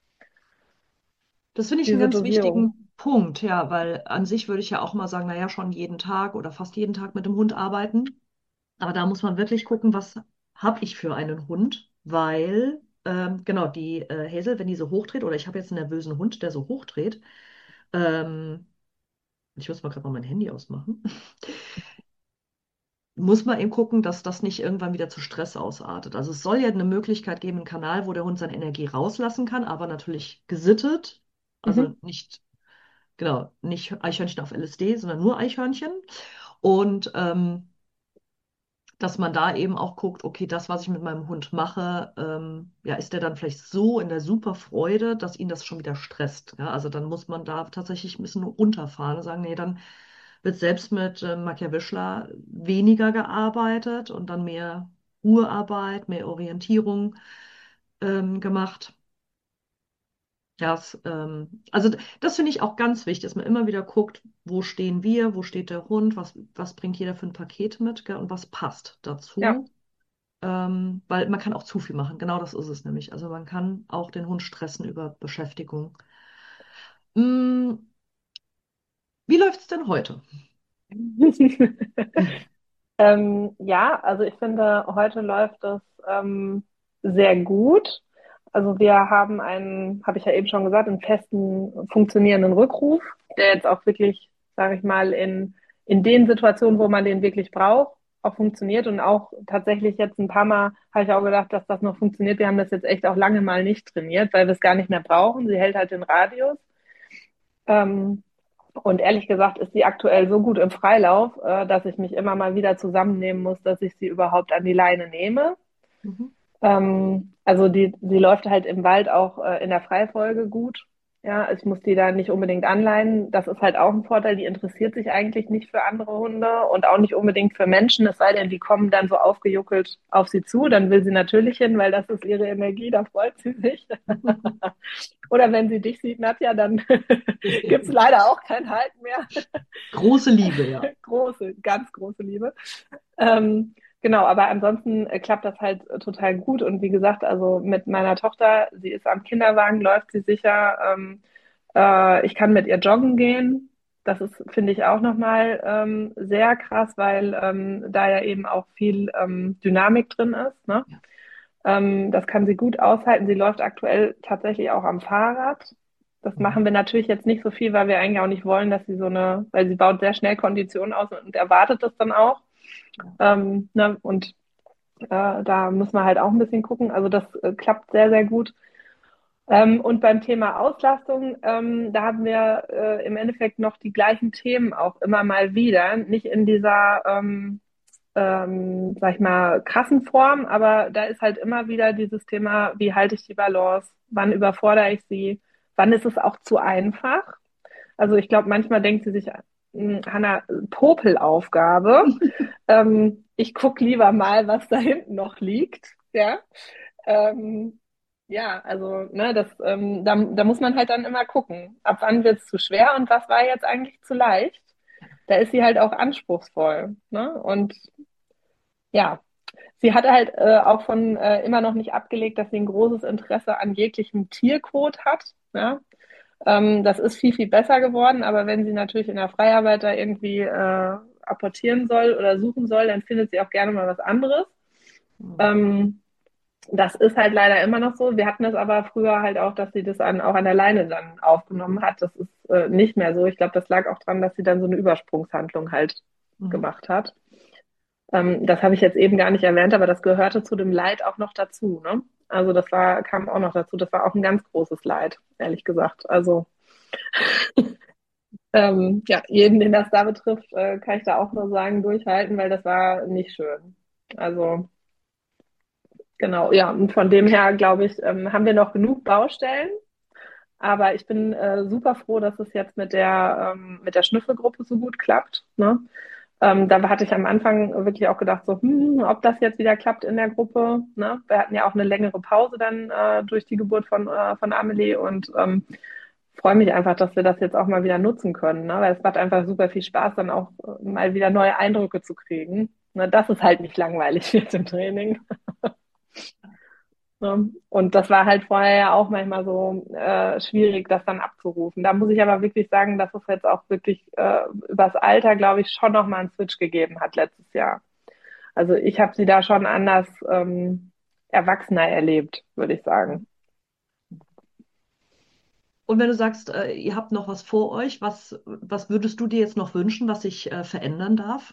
Das finde ich einen Diese ganz Dosierung. wichtigen Punkt, ja, weil an sich würde ich ja auch mal sagen, naja, schon jeden Tag oder fast jeden Tag mit dem Hund arbeiten. Aber da muss man wirklich gucken, was habe ich für einen Hund, weil, ähm, genau, die äh, Hazel, wenn die so hochdreht, oder ich habe jetzt einen nervösen Hund, der so hochdreht, ähm, ich muss mal gerade mal mein Handy ausmachen, muss man eben gucken, dass das nicht irgendwann wieder zu Stress ausartet. Also es soll ja eine Möglichkeit geben, einen Kanal, wo der Hund seine Energie rauslassen kann, aber natürlich gesittet, also Mhm. nicht, genau, nicht Eichhörnchen auf L S D, sondern nur Eichhörnchen. Und ähm, dass man da eben auch guckt, okay, das, was ich mit meinem Hund mache, ähm, ja, ist der dann vielleicht so in der super Freude, dass ihn das schon wieder stresst. Ja? Also dann muss man da tatsächlich ein bisschen runterfahren und sagen, nee, dann wird selbst mit äh, Machiavelli weniger gearbeitet und dann mehr Ruhearbeit, mehr Orientierung ähm, gemacht. Ja, es, ähm, also d- das finde ich auch ganz wichtig, dass man immer wieder guckt, wo stehen wir, wo steht der Hund, was, was bringt jeder für ein Paket mit, gell, und was passt Ja. dazu. Ähm, weil man kann auch zu viel machen. Genau das ist es nämlich. Also man kann auch den Hund stressen über Beschäftigung. Mm, wie läuft es denn heute? Ähm, ja, also ich finde, heute läuft es ähm, sehr gut. Also wir haben einen, habe ich ja eben schon gesagt, einen festen, funktionierenden Rückruf, der jetzt auch wirklich, sage ich mal, in, in den Situationen, wo man den wirklich braucht, auch funktioniert. Und auch tatsächlich jetzt ein paar Mal habe ich auch gedacht, dass das noch funktioniert. Wir haben das jetzt echt auch lange mal nicht trainiert, weil wir es gar nicht mehr brauchen. Sie hält halt den Radius. Ähm, und ehrlich gesagt ist sie aktuell so gut im Freilauf, äh, dass ich mich immer mal wieder zusammennehmen muss, dass ich sie überhaupt an die Leine nehme. Mhm. Ähm, also die, die läuft halt im Wald auch äh, in der Freifolge gut. Ja, also ich muss die da nicht unbedingt anleihen. Das ist halt auch ein Vorteil. Die interessiert sich eigentlich nicht für andere Hunde und auch nicht unbedingt für Menschen. Es sei denn, die kommen dann so aufgejuckelt auf sie zu. Dann will sie natürlich hin, weil das ist ihre Energie. Da freut sie sich. Oder wenn sie dich sieht, Nadja, dann gibt's leider auch kein Halten mehr. Große Liebe, ja. Große, ganz große Liebe. Ähm, genau, aber ansonsten äh, klappt das halt äh, total gut. Und wie gesagt, also mit meiner Tochter, sie ist am Kinderwagen, läuft sie sicher. Ähm, äh, ich kann mit ihr joggen gehen. Das ist, finde ich, auch nochmal ähm, sehr krass, weil ähm, da ja eben auch viel ähm, Dynamik drin ist. Ne? Ja. Ähm, das kann sie gut aushalten. Sie läuft aktuell tatsächlich auch am Fahrrad. Das Mhm. machen wir natürlich jetzt nicht so viel, weil wir eigentlich auch nicht wollen, dass sie so eine, weil sie baut sehr schnell Konditionen aus und erwartet das dann auch. Ja. Ähm, ne? Und äh, da müssen wir halt auch ein bisschen gucken. Also das äh, klappt sehr, sehr gut. Ähm, und beim Thema Auslastung, ähm, da haben wir äh, im Endeffekt noch die gleichen Themen auch immer mal wieder. Nicht in dieser ähm, ähm, sag ich mal, krassen Form, aber da ist halt immer wieder dieses Thema, wie halte ich die Balance, wann überfordere ich sie, wann ist es auch zu einfach. Also ich glaube, manchmal denkt sie sich, hm, Hanna, Popelaufgabe. Ähm, ich gucke lieber mal, was da hinten noch liegt. Ja. Ähm, ja, also ne, das, ähm, da, da muss man halt dann immer gucken, ab wann wird es zu schwer und was war jetzt eigentlich zu leicht. Da ist sie halt auch anspruchsvoll. Ne? Und ja, sie hatte halt äh, auch von äh, immer noch nicht abgelegt, dass sie ein großes Interesse an jeglichem Tiercode hat. Ja? Ähm, das ist viel, viel besser geworden, aber wenn sie natürlich in der Freiarbeit da irgendwie äh, apportieren soll oder suchen soll, dann findet sie auch gerne mal was anderes. Mhm. Ähm, das ist halt leider immer noch so. Wir hatten es aber früher halt auch, dass sie das an, auch an der Leine dann aufgenommen hat. Das ist äh, nicht mehr so. Ich glaube, das lag auch dran, dass sie dann so eine Übersprungshandlung halt Mhm. gemacht hat. Ähm, das habe ich jetzt eben gar nicht erwähnt, aber das gehörte zu dem Leid auch noch dazu, ne? Also das war, kam auch noch dazu. Das war auch ein ganz großes Leid, ehrlich gesagt. Also ähm, ja, jeden, den das da betrifft, äh, kann ich da auch nur sagen, durchhalten, weil das war nicht schön. Also Genau, ja, und von dem her, glaube ich, ähm, haben wir noch genug Baustellen. Aber ich bin äh, super froh, dass es jetzt mit der, ähm, mit der Schnüffelgruppe so gut klappt. Ne? Ähm, da hatte ich am Anfang wirklich auch gedacht, so, hm, ob das jetzt wieder klappt in der Gruppe. Ne? Wir hatten ja auch eine längere Pause dann äh, durch die Geburt von, äh, von Amelie und ähm, freue mich einfach, dass wir das jetzt auch mal wieder nutzen können. Ne? Weil es macht einfach super viel Spaß, dann auch äh, mal wieder neue Eindrücke zu kriegen. Ne? Dass es halt nicht langweilig wird im Training. Ne? Und das war halt vorher ja auch manchmal so äh, schwierig, das dann abzurufen. Da muss ich aber wirklich sagen, dass es jetzt auch wirklich äh, übers Alter, glaube ich, schon nochmal einen Switch gegeben hat letztes Jahr. Also ich habe sie da schon anders ähm, erwachsener erlebt, würde ich sagen. Und wenn du sagst, äh, ihr habt noch was vor euch, was, was würdest du dir jetzt noch wünschen, was sich äh, verändern darf?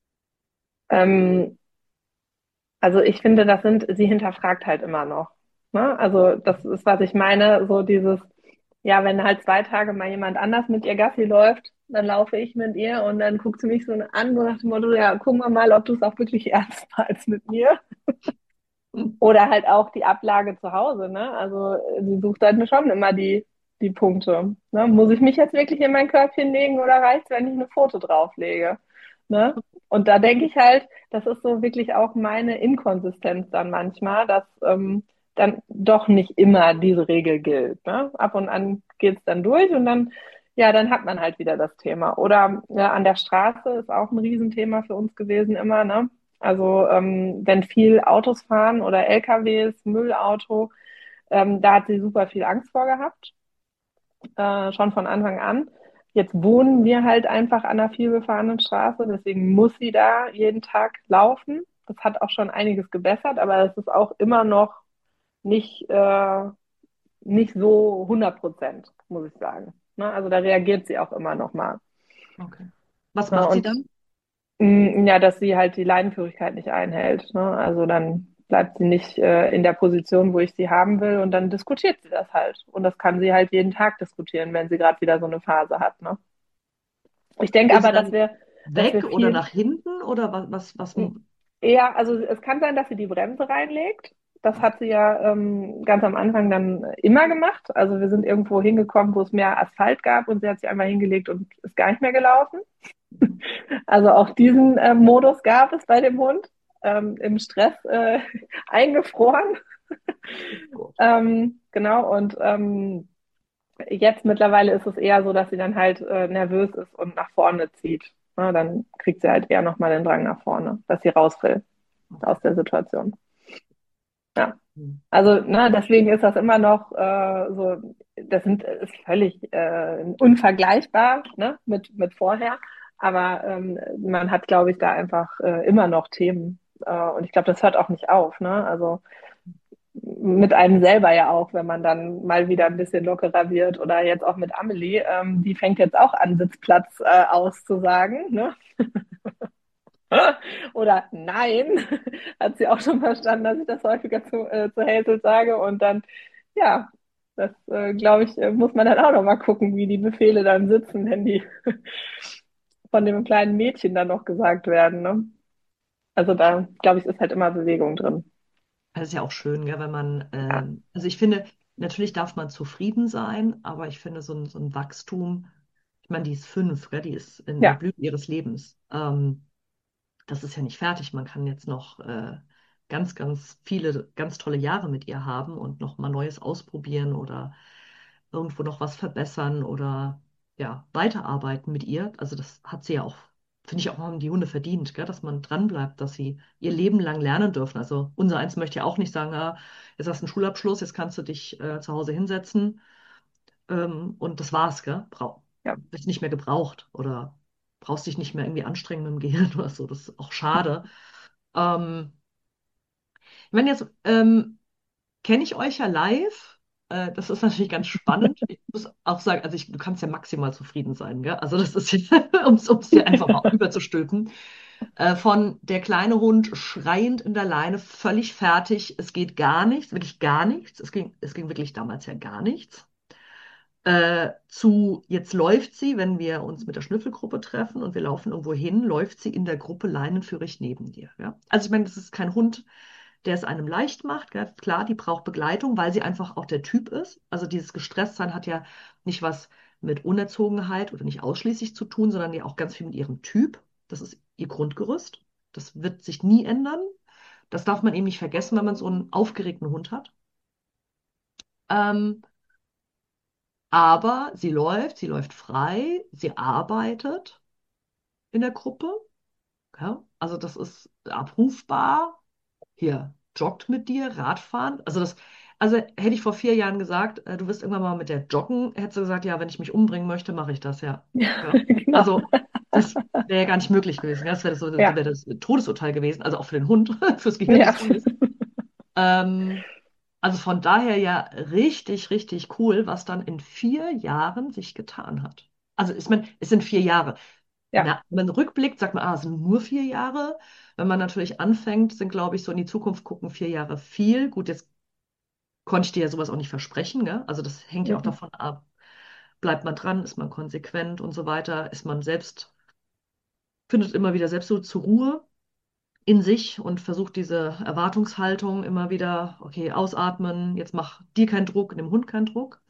Ähm, also ich finde, das sind, sie hinterfragt halt immer noch. Ne? Also das ist, was ich meine, so dieses, ja, wenn halt zwei Tage mal jemand anders mit ihr Gassi läuft, dann laufe ich mit ihr und dann guckt sie mich so an, so nach dem Motto, ja, gucken wir mal, ob du es auch wirklich ernst meinst mit mir. Oder halt auch die Ablage zu Hause, ne? Also sie sucht halt schon immer die, die Punkte. Ne? Muss ich mich jetzt wirklich in mein Körbchen legen oder reicht es, wenn ich eine Foto drauflege? Ne? Und da denke ich halt, das ist so wirklich auch meine Inkonsistenz dann manchmal, dass ähm, dann doch nicht immer diese Regel gilt. Ne? Ab und an geht es dann durch und dann, ja, dann hat man halt wieder das Thema. Oder ja, an der Straße ist auch ein Riesenthema für uns gewesen immer, ne? Also ähm, wenn viel Autos fahren oder L K Ws, Müllauto, ähm, da hat sie super viel Angst vor gehabt, äh, schon von Anfang an. Jetzt wohnen wir halt einfach an einer vielbefahrenen Straße, deswegen muss sie da jeden Tag laufen. Das hat auch schon einiges gebessert, aber es ist auch immer noch nicht, äh, nicht so hundert Prozent, muss ich sagen. Ne? Also da reagiert sie auch immer noch mal. Okay. Was Ne? macht sie Und dann? Mm, ja, dass sie halt die Leinenführigkeit nicht einhält. Ne? Also dann bleibt sie nicht äh, in der Position, wo ich sie haben will und dann diskutiert sie das halt. Und das kann sie halt jeden Tag diskutieren, wenn sie gerade wieder so eine Phase hat. Ne? Ich denke Will sie aber, dass dann wir, dass wir weg oder viel nach hinten oder was, was, was? mm, eher, also es kann sein, dass sie die Bremse reinlegt. Das hat sie ja ähm, ganz am Anfang dann immer gemacht. Also wir sind irgendwo hingekommen, wo es mehr Asphalt gab und sie hat sich einfach hingelegt und ist gar nicht mehr gelaufen. Also auch diesen äh, Modus gab es bei dem Hund, ähm, im Stress äh, eingefroren. Gut. Ähm, genau, und ähm, jetzt mittlerweile ist es eher so, dass sie dann halt äh, nervös ist und nach vorne zieht. Ja, dann kriegt sie halt eher nochmal den Drang nach vorne, dass sie raus will Okay. aus der Situation. Ja. Hm. Also, ne, deswegen ist das immer noch äh, so, das sind, ist völlig äh, unvergleichbar, ne, mit, mit vorher. Aber ähm, man hat, glaube ich, da einfach äh, immer noch Themen. Äh, und ich glaube, das hört auch nicht auf, ne? Also mit einem selber ja auch, wenn man dann mal wieder ein bisschen lockerer wird. Oder jetzt auch mit Amelie, ähm, die fängt jetzt auch an, Sitzplatz äh, auszusagen, ne? Oder nein, hat sie auch schon verstanden, dass ich das häufiger zu, äh, zu Hazel sage. Und dann, ja, das äh, glaube ich, äh, muss man dann auch noch mal gucken, wie die Befehle dann sitzen, wenn die von dem kleinen Mädchen dann noch gesagt werden. Ne? Also da, glaube ich, ist halt immer Bewegung drin. Das ist ja auch schön, gell, wenn man, Ja, ähm, also ich finde, natürlich darf man zufrieden sein, aber ich finde so ein, so ein Wachstum, ich meine, die ist fünf, gell, die ist in der ja, Blüte ihres Lebens. Ähm, das ist ja nicht fertig. Man kann jetzt noch äh, ganz, ganz viele, ganz tolle Jahre mit ihr haben und noch mal Neues ausprobieren oder irgendwo noch was verbessern oder ja, weiterarbeiten mit ihr. Also das hat sie ja auch, finde ich auch, haben die Hunde verdient, gell? Dass man dranbleibt, dass sie ihr Leben lang lernen dürfen. Also unser eins möchte ja auch nicht sagen, ah, jetzt hast du einen Schulabschluss, jetzt kannst du dich äh, zu Hause hinsetzen ähm, und das war's, gell? Brau ja, Wird nicht mehr gebraucht oder brauchst dich nicht mehr irgendwie anstrengen mit dem Gehirn oder so. Das ist auch schade. Ähm, ich meine, jetzt ähm, kenne ich euch ja live. Äh, das ist natürlich ganz spannend. Ich muss auch sagen, also ich, du kannst ja maximal zufrieden sein, gell? Also das ist jetzt, um es dir einfach mal überzustülpen. Äh, von der kleine Hund schreiend in der Leine, völlig fertig. Es geht gar nichts, wirklich gar nichts. Es ging, es ging wirklich damals ja gar nichts. Äh, zu jetzt läuft sie, wenn wir uns mit der Schnüffelgruppe treffen und wir laufen irgendwo hin, läuft sie in der Gruppe leinenführig neben dir. Ja? Also ich meine, das ist kein Hund, der es einem leicht macht. Gell? Klar, die braucht Begleitung, weil sie einfach auch der Typ ist. Also dieses Gestresstsein hat ja nicht was mit Unerzogenheit oder nicht ausschließlich zu tun, sondern ja auch ganz viel mit ihrem Typ. Das ist ihr Grundgerüst. Das wird sich nie ändern. Das darf man eben nicht vergessen, wenn man so einen aufgeregten Hund hat. Ähm, aber sie läuft, sie läuft frei, sie arbeitet in der Gruppe. Ja? Also das ist abrufbar. Hier, joggt mit dir, Radfahren. Also das, also hätte ich vor vier Jahren gesagt, äh, du wirst irgendwann mal mit der joggen, hättest du gesagt, ja, wenn ich mich umbringen möchte, mache ich das, ja. Ja, Ja. genau. Also das wäre ja gar nicht möglich gewesen. Ja? Das wäre das, so- Ja, wäre das Todesurteil gewesen, also auch für den Hund, fürs Gehirn ja. des Hundes. Ähm, also von daher ja richtig, richtig cool, was dann in vier Jahren sich getan hat. Also ist man, es sind vier Jahre. Ja, Na, wenn man rückblickt, sagt man, ah, es sind nur vier Jahre. Wenn man natürlich anfängt, sind, glaube ich, so in die Zukunft gucken, vier Jahre viel. Gut, jetzt konnte ich dir ja sowas auch nicht versprechen, gell? Also das hängt ja auch mhm. davon ab, bleibt man dran, ist man konsequent und so weiter, ist man selbst, findet immer wieder selbst so zur Ruhe in sich und versucht diese Erwartungshaltung immer wieder, okay, ausatmen, jetzt mach dir keinen Druck, dem Hund keinen Druck.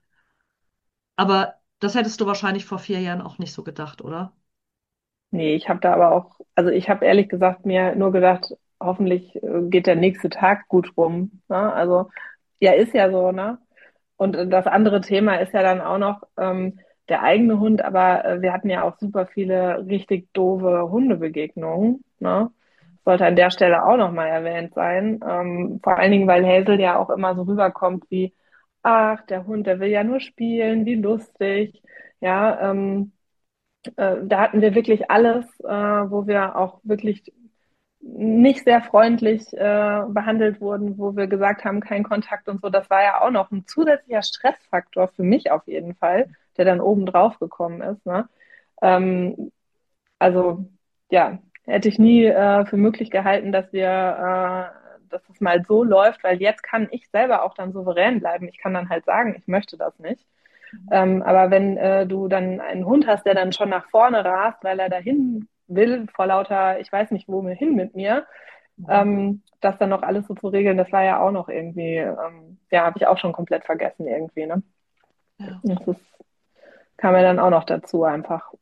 Aber das hättest du wahrscheinlich vor vier Jahren auch nicht so gedacht, oder? Nee, ich habe da aber auch, also ich habe ehrlich gesagt mir nur gedacht, hoffentlich äh, geht der nächste Tag gut rum. Ne? Also, ja, ist ja so, ne? Und äh, das andere Thema ist ja dann auch noch ähm, der eigene Hund, aber äh, wir hatten ja auch super viele richtig doofe Hundebegegnungen, ne? Sollte an der Stelle auch nochmal erwähnt sein. Ähm, vor allen Dingen, weil Hazel ja auch immer so rüberkommt wie, ach, der Hund, der will ja nur spielen, wie lustig. Ja, ähm, äh, da hatten wir wirklich alles, äh, wo wir auch wirklich nicht sehr freundlich äh, behandelt wurden, wo wir gesagt haben, kein Kontakt und so. Das war ja auch noch ein zusätzlicher Stressfaktor für mich auf jeden Fall, der dann oben drauf gekommen ist. Ne? Ähm, also ja, hätte ich nie äh, für möglich gehalten, dass wir, äh, dass es mal so läuft, weil jetzt kann ich selber auch dann souverän bleiben. Ich kann dann halt sagen, ich möchte das nicht. Ähm, aber wenn äh, du dann einen Hund hast, der dann schon nach vorne rast, weil er dahin will, vor lauter, ich weiß nicht, wo mir hin mit mir, Mhm. ähm, das dann noch alles so zu regeln, das war ja auch noch irgendwie, ähm, ja, habe ich auch schon komplett vergessen irgendwie, ne? Ja. Das ist, kam ja dann auch noch dazu einfach.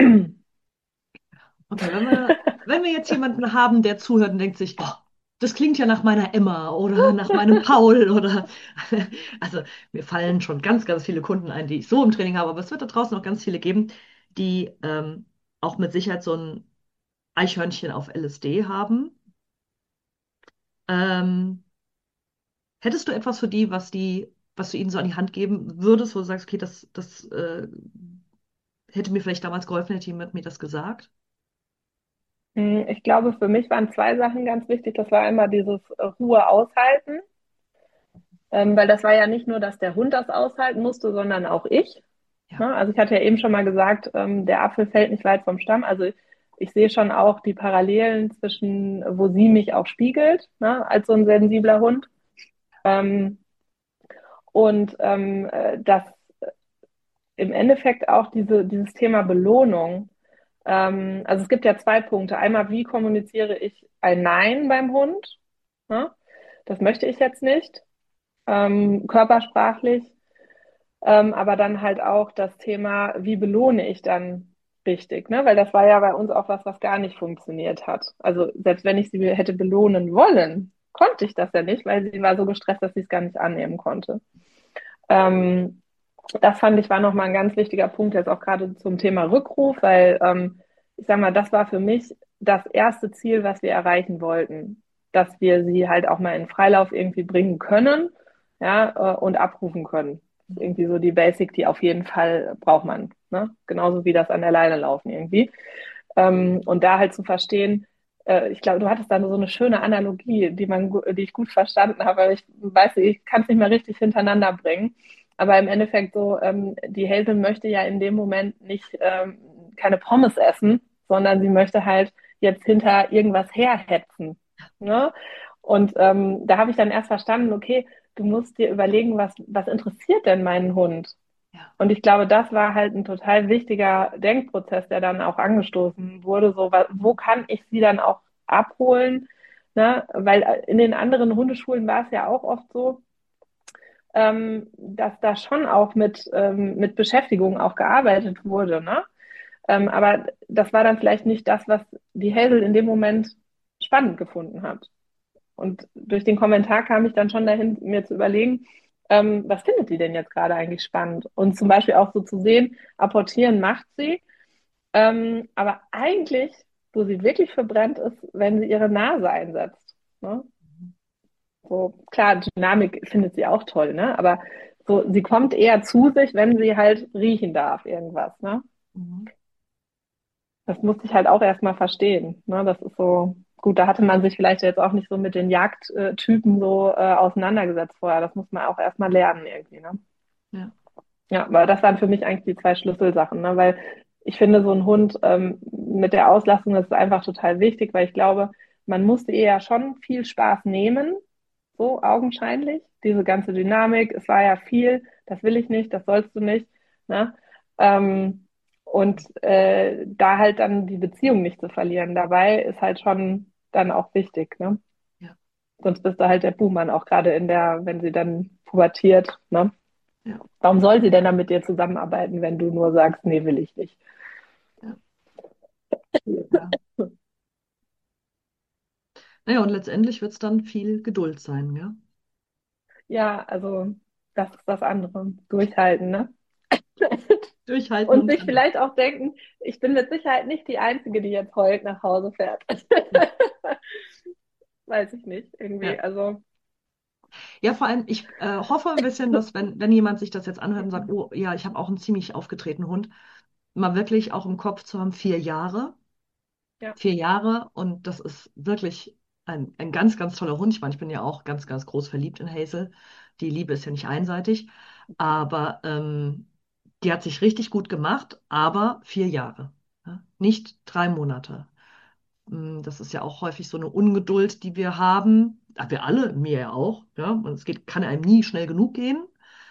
Okay, wenn wir, wenn wir jetzt jemanden haben, der zuhört und denkt sich, oh, das klingt ja nach meiner Emma oder nach meinem Paul oder also mir fallen schon ganz, ganz viele Kunden ein, die ich so im Training habe, aber es wird da draußen noch ganz viele geben, die ähm, auch mit Sicherheit so ein Eichhörnchen auf L S D haben. Ähm, hättest du etwas für die, was die, was du ihnen so an die Hand geben würdest, wo du sagst, okay, das, das äh, hätte mir vielleicht damals geholfen, hätte jemand mir das gesagt? Hm, Ich glaube, für mich waren zwei Sachen ganz wichtig. Das war einmal dieses äh, Ruhe aushalten, ähm, weil das war ja nicht nur, dass der Hund das aushalten musste, sondern auch ich. Ja. Ne? Also ich hatte ja eben schon mal gesagt, ähm, der Apfel fällt nicht weit vom Stamm. Also ich sehe schon auch die Parallelen zwischen, wo sie mich auch spiegelt, ne, als so ein sensibler Hund. Ähm, und ähm, äh, dass im Endeffekt auch diese, dieses Thema Belohnung. Ähm, also es gibt ja zwei Punkte. Einmal, wie kommuniziere ich ein Nein beim Hund? Ne? Das möchte ich jetzt nicht, ähm, körpersprachlich. Ähm, aber dann halt auch das Thema, wie belohne ich dann richtig, ne? Weil das war ja bei uns auch was, was gar nicht funktioniert hat. Also selbst wenn ich sie hätte belohnen wollen, konnte ich das ja nicht, weil sie war so gestresst, dass sie es gar nicht annehmen konnte. Ähm, Das fand ich war nochmal ein ganz wichtiger Punkt jetzt auch gerade zum Thema Rückruf, weil ähm, ich sag mal, das war für mich das erste Ziel, was wir erreichen wollten, dass wir sie halt auch mal in Freilauf irgendwie bringen können, ja, äh, und abrufen können. Das ist irgendwie so die Basic, die auf jeden Fall braucht man, ne? Genauso wie das an der Leine laufen irgendwie. Ähm, und da halt zu verstehen, äh, ich glaube, du hattest da so eine schöne Analogie, die man, gu- die ich gut verstanden habe, aber ich weiß, ich kann es nicht mehr richtig hintereinander bringen. Aber im Endeffekt so, ähm, die Hazel möchte ja in dem Moment nicht ähm, keine Pommes essen, sondern sie möchte halt jetzt hinter irgendwas herhetzen. Ne? Und ähm, da habe ich dann erst verstanden, okay, du musst dir überlegen, was, was interessiert denn meinen Hund? Ja. Und ich glaube, das war halt ein total wichtiger Denkprozess, der dann auch angestoßen wurde. So, wo kann ich sie dann auch abholen, Ne? Weil äh, in den anderen Hundeschulen war es ja auch oft so, ähm, dass da schon auch mit, ähm, mit Beschäftigung auch gearbeitet wurde. Ne? Ähm, aber das war dann vielleicht nicht das, was die Hazel in dem Moment spannend gefunden hat. Und durch den Kommentar kam ich dann schon dahin, mir zu überlegen, ähm, was findet die denn jetzt gerade eigentlich spannend? Und zum Beispiel auch so zu sehen, apportieren macht sie, ähm, aber eigentlich, wo sie wirklich verbrennt ist, wenn sie ihre Nase einsetzt. Ne? So, klar, Dynamik findet sie auch toll, ne? Aber so, sie kommt eher zu sich, wenn sie halt riechen darf, irgendwas, ne? Mhm. Das musste ich halt auch erstmal verstehen, ne? Das ist so, gut, da hatte man sich vielleicht jetzt auch nicht so mit den Jagdtypen so äh, auseinandergesetzt vorher. Das muss man auch erstmal lernen irgendwie, ne? Ja. Ja, aber das waren für mich eigentlich die zwei Schlüsselsachen, ne? Weil ich finde, so ein Hund ähm, mit der Auslastung, das ist einfach total wichtig, weil ich glaube, man musste ihr ja schon viel Spaß nehmen, so augenscheinlich. Diese ganze Dynamik, es war ja viel, das will ich nicht, das sollst du nicht, ne? Ähm, und äh, da halt dann die Beziehung nicht zu verlieren dabei, ist halt schon dann auch wichtig, ne? Ja. Sonst bist du halt der Buhmann, auch gerade in der, wenn sie dann pubertiert, ne? Ja. Warum soll sie denn dann mit dir zusammenarbeiten, wenn du nur sagst, nee, will ich nicht? Ja. Ja. Naja, und letztendlich wird es dann viel Geduld sein, ja. Ja, also das ist das andere. Durchhalten, ne? Durchhalten Und und sich dran. vielleicht auch denken, ich bin mit Sicherheit nicht die Einzige, die jetzt heult nach Hause fährt. Ja. Weiß ich nicht, irgendwie. Ja. Also, Ja, vor allem, ich äh, hoffe ein bisschen, dass wenn, wenn jemand sich das jetzt anhört und sagt, oh ja, ich habe auch einen ziemlich aufgetretenen Hund, mal wirklich auch im Kopf zu haben, vier Jahre. ja, Vier Jahre und das ist wirklich ein, ein ganz, ganz toller Hund. Ich meine, ich bin ja auch ganz, ganz groß verliebt in Hazel. Die Liebe ist ja nicht einseitig, aber ähm, die hat sich richtig gut gemacht, aber vier Jahre, ja? Nicht drei Monate. Mm, Das ist ja auch häufig so eine Ungeduld, die wir haben. Ah, wir alle, mir ja auch. Ja? Und es geht, kann einem nie schnell genug gehen,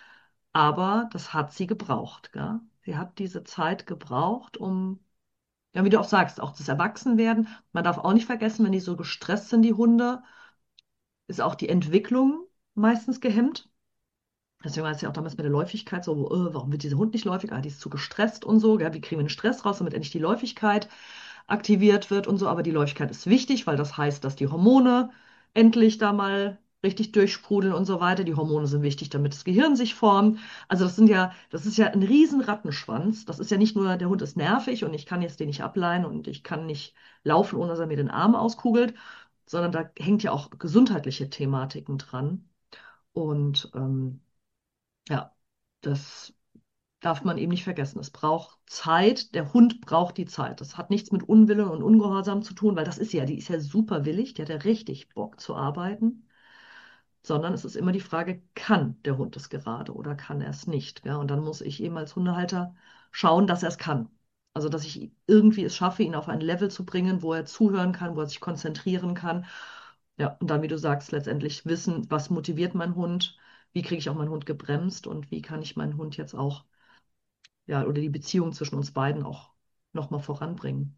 aber das hat sie gebraucht. Ja? Sie hat diese Zeit gebraucht, um ja, wie du auch sagst, auch das Erwachsenwerden. Man darf auch nicht vergessen, wenn die so gestresst sind, die Hunde, ist auch die Entwicklung meistens gehemmt. Deswegen war es ja auch damals mit der Läufigkeit so, äh, warum wird dieser Hund nicht läufig? Ah, die ist zu gestresst und so. Ja, wie kriegen wir den Stress raus, damit endlich die Läufigkeit aktiviert wird und so. Aber die Läufigkeit ist wichtig, weil das heißt, dass die Hormone endlich da mal richtig durchsprudeln und so weiter. Die Hormone sind wichtig, damit das Gehirn sich formt. Also das sind ja, das ist ja ein riesen Rattenschwanz. Das ist ja nicht nur, der Hund ist nervig und ich kann jetzt den nicht ableihen und ich kann nicht laufen, ohne dass er mir den Arm auskugelt, sondern da hängt ja auch gesundheitliche Thematiken dran. Und ähm, ja, das darf man eben nicht vergessen. Es braucht Zeit. Der Hund braucht die Zeit. Das hat nichts mit Unwille und Ungehorsam zu tun, weil das ist ja, die ist ja super willig, die hat ja richtig Bock zu arbeiten. Sondern es ist immer die Frage, kann der Hund es gerade oder kann er es nicht? Ja? Und dann muss ich eben als Hundehalter schauen, dass er es kann. Also, dass ich irgendwie es schaffe, ihn auf ein Level zu bringen, wo er zuhören kann, wo er sich konzentrieren kann. Ja, und dann, wie du sagst, letztendlich wissen, was motiviert mein Hund, wie kriege ich auch meinen Hund gebremst und wie kann ich meinen Hund jetzt auch, ja, oder die Beziehung zwischen uns beiden auch nochmal voranbringen.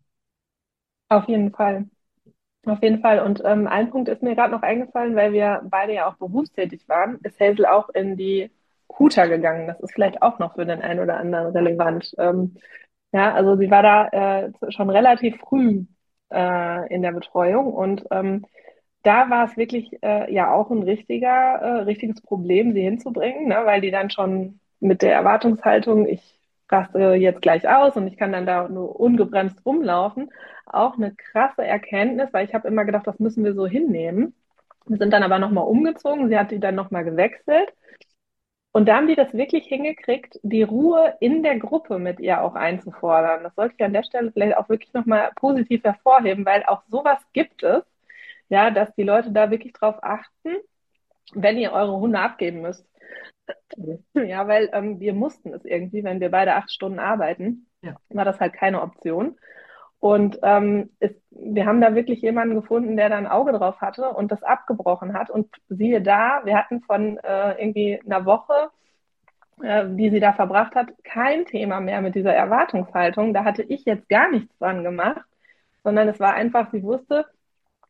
auf jeden Fall. Auf jeden Fall. Und ähm, ein Punkt ist mir gerade noch eingefallen, weil wir beide ja auch berufstätig waren, ist Hazel auch in die Huta gegangen. Das ist vielleicht auch noch für den einen oder anderen relevant. Ähm, ja, also sie war da äh, schon relativ früh äh, in der Betreuung und ähm, da war es wirklich äh, ja auch ein richtiger, äh, richtiges Problem, sie hinzubringen, ne? Weil die dann schon mit der Erwartungshaltung, ich raste jetzt gleich aus und ich kann dann da nur ungebremst rumlaufen, auch eine krasse Erkenntnis, weil ich habe immer gedacht, das müssen wir so hinnehmen. Wir sind dann aber nochmal umgezogen, sie hat die dann nochmal gewechselt und da haben die das wirklich hingekriegt, die Ruhe in der Gruppe mit ihr auch einzufordern. Das sollte ich an der Stelle vielleicht auch wirklich nochmal positiv hervorheben, weil auch sowas gibt es, ja, dass die Leute da wirklich drauf achten, wenn ihr eure Hunde abgeben müsst. Ja, weil ähm, wir mussten es irgendwie, wenn wir beide acht Stunden arbeiten, Ja, war das halt keine Option. Und ähm, es, wir haben da wirklich jemanden gefunden, der da ein Auge drauf hatte und das abgebrochen hat. Und siehe da, wir hatten von äh, irgendwie einer Woche, äh, die sie da verbracht hat, kein Thema mehr mit dieser Erwartungshaltung. Da hatte ich jetzt gar nichts dran gemacht, sondern es war einfach, sie wusste,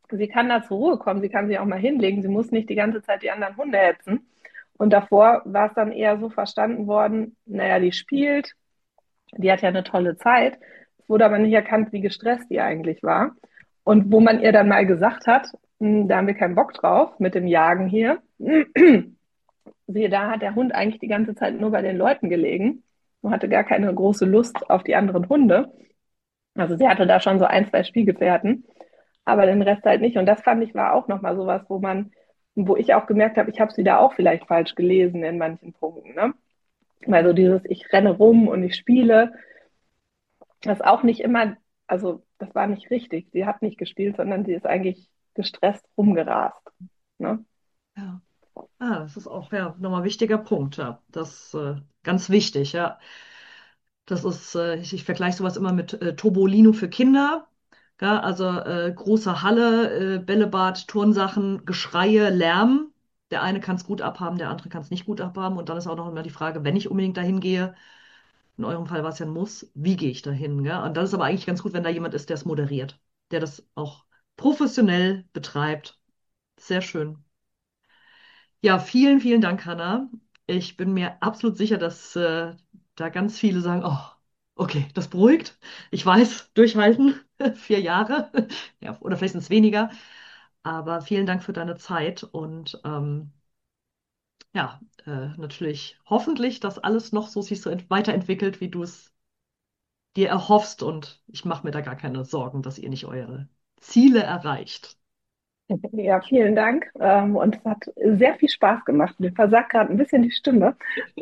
sie kann da zur Ruhe kommen, sie kann sich auch mal hinlegen, sie muss nicht die ganze Zeit die anderen Hunde hetzen. Und davor war es dann eher so verstanden worden, naja, die spielt, die hat ja eine tolle Zeit. Es wurde aber nicht erkannt, wie gestresst die eigentlich war. Und wo man ihr dann mal gesagt hat, "Hm, da haben wir keinen Bock drauf mit dem Jagen hier." Siehe da, hat der Hund eigentlich die ganze Zeit nur bei den Leuten gelegen und hatte gar keine große Lust auf die anderen Hunde. Also sie hatte da schon so ein, zwei Spielgefährten, aber den Rest halt nicht. Und das fand ich war auch nochmal sowas, wo man, wo ich auch gemerkt habe, ich habe sie da auch vielleicht falsch gelesen in manchen Punkten. Ne? Also dieses, ich renne rum und ich spiele, das auch nicht immer, also das war nicht richtig. Sie hat nicht gespielt, sondern sie ist eigentlich gestresst rumgerast. Ne? Ja. Ah, das ist auch ja, nochmal ein wichtiger Punkt. Ja. Das äh, ganz wichtig, ja. Das ist, äh, ich, ich vergleiche sowas immer mit äh, Tobolino für Kinder. Ja, also äh, große Halle, äh, Bällebad, Turnsachen, Geschreie, Lärm. Der eine kann es gut abhaben, der andere kann es nicht gut abhaben. Und dann ist auch noch immer die Frage, wenn ich unbedingt dahin gehe, in eurem Fall war es ja ein Muss, wie gehe ich dahin? Gell? Und das ist aber eigentlich ganz gut, wenn da jemand ist, der es moderiert, der das auch professionell betreibt. Sehr schön. Ja, vielen, vielen Dank, Hanna. Ich bin mir absolut sicher, dass äh, da ganz viele sagen, oh, okay, das beruhigt. Ich weiß, durchhalten, vier Jahre, ja, oder vielleicht sind es weniger. Aber vielen Dank für deine Zeit und ähm, ja, äh, natürlich hoffentlich, dass alles noch so sich so ent- weiterentwickelt, wie du es dir erhoffst. Und ich mache mir da gar keine Sorgen, dass ihr nicht eure Ziele erreicht. Ja, vielen Dank. Ähm, und es hat sehr viel Spaß gemacht. Mir versagt gerade ein bisschen die Stimme.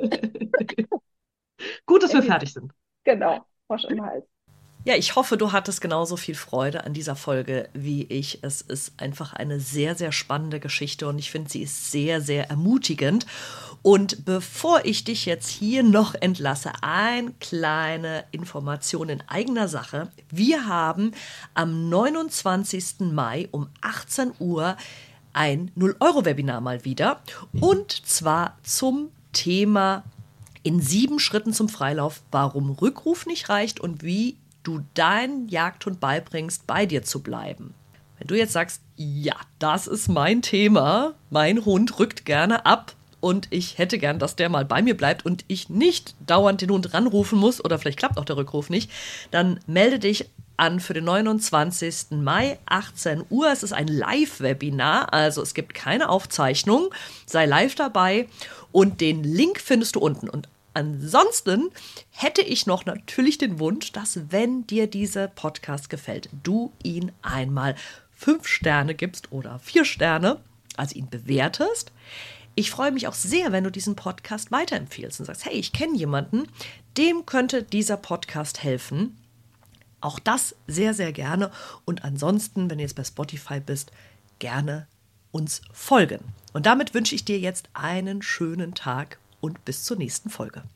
Gut, dass wir Irgendwie, fertig sind. genau, Frosch im Hals. Ja, ich hoffe, du hattest genauso viel Freude an dieser Folge wie ich. Es ist einfach eine sehr, sehr spannende Geschichte und ich finde, sie ist sehr, sehr ermutigend. Und bevor ich dich jetzt hier noch entlasse, eine kleine Information in eigener Sache. Wir haben am neunundzwanzigsten Mai um achtzehn Uhr ein null-Euro-Webinar mal wieder. Und zwar zum Thema in sieben Schritten zum Freilauf, warum Rückruf nicht reicht und wie du deinen Jagdhund beibringst, bei dir zu bleiben. Wenn du jetzt sagst, ja, das ist mein Thema, mein Hund rückt gerne ab und ich hätte gern, dass der mal bei mir bleibt und ich nicht dauernd den Hund ranrufen muss oder vielleicht klappt auch der Rückruf nicht, dann melde dich an für den neunundzwanzigsten Mai, achtzehn Uhr. Es ist ein Live-Webinar, also es gibt keine Aufzeichnung. Sei live dabei und den Link findest du unten. Und ansonsten hätte ich noch natürlich den Wunsch, dass, wenn dir dieser Podcast gefällt, du ihn einmal fünf Sterne gibst oder vier Sterne, also ihn bewertest. Ich freue mich auch sehr, wenn du diesen Podcast weiterempfiehlst und sagst, hey, ich kenne jemanden, dem könnte dieser Podcast helfen. Auch das sehr, sehr gerne. Und ansonsten, wenn du jetzt bei Spotify bist, gerne uns folgen. Und damit wünsche ich dir jetzt einen schönen Tag und bis zur nächsten Folge.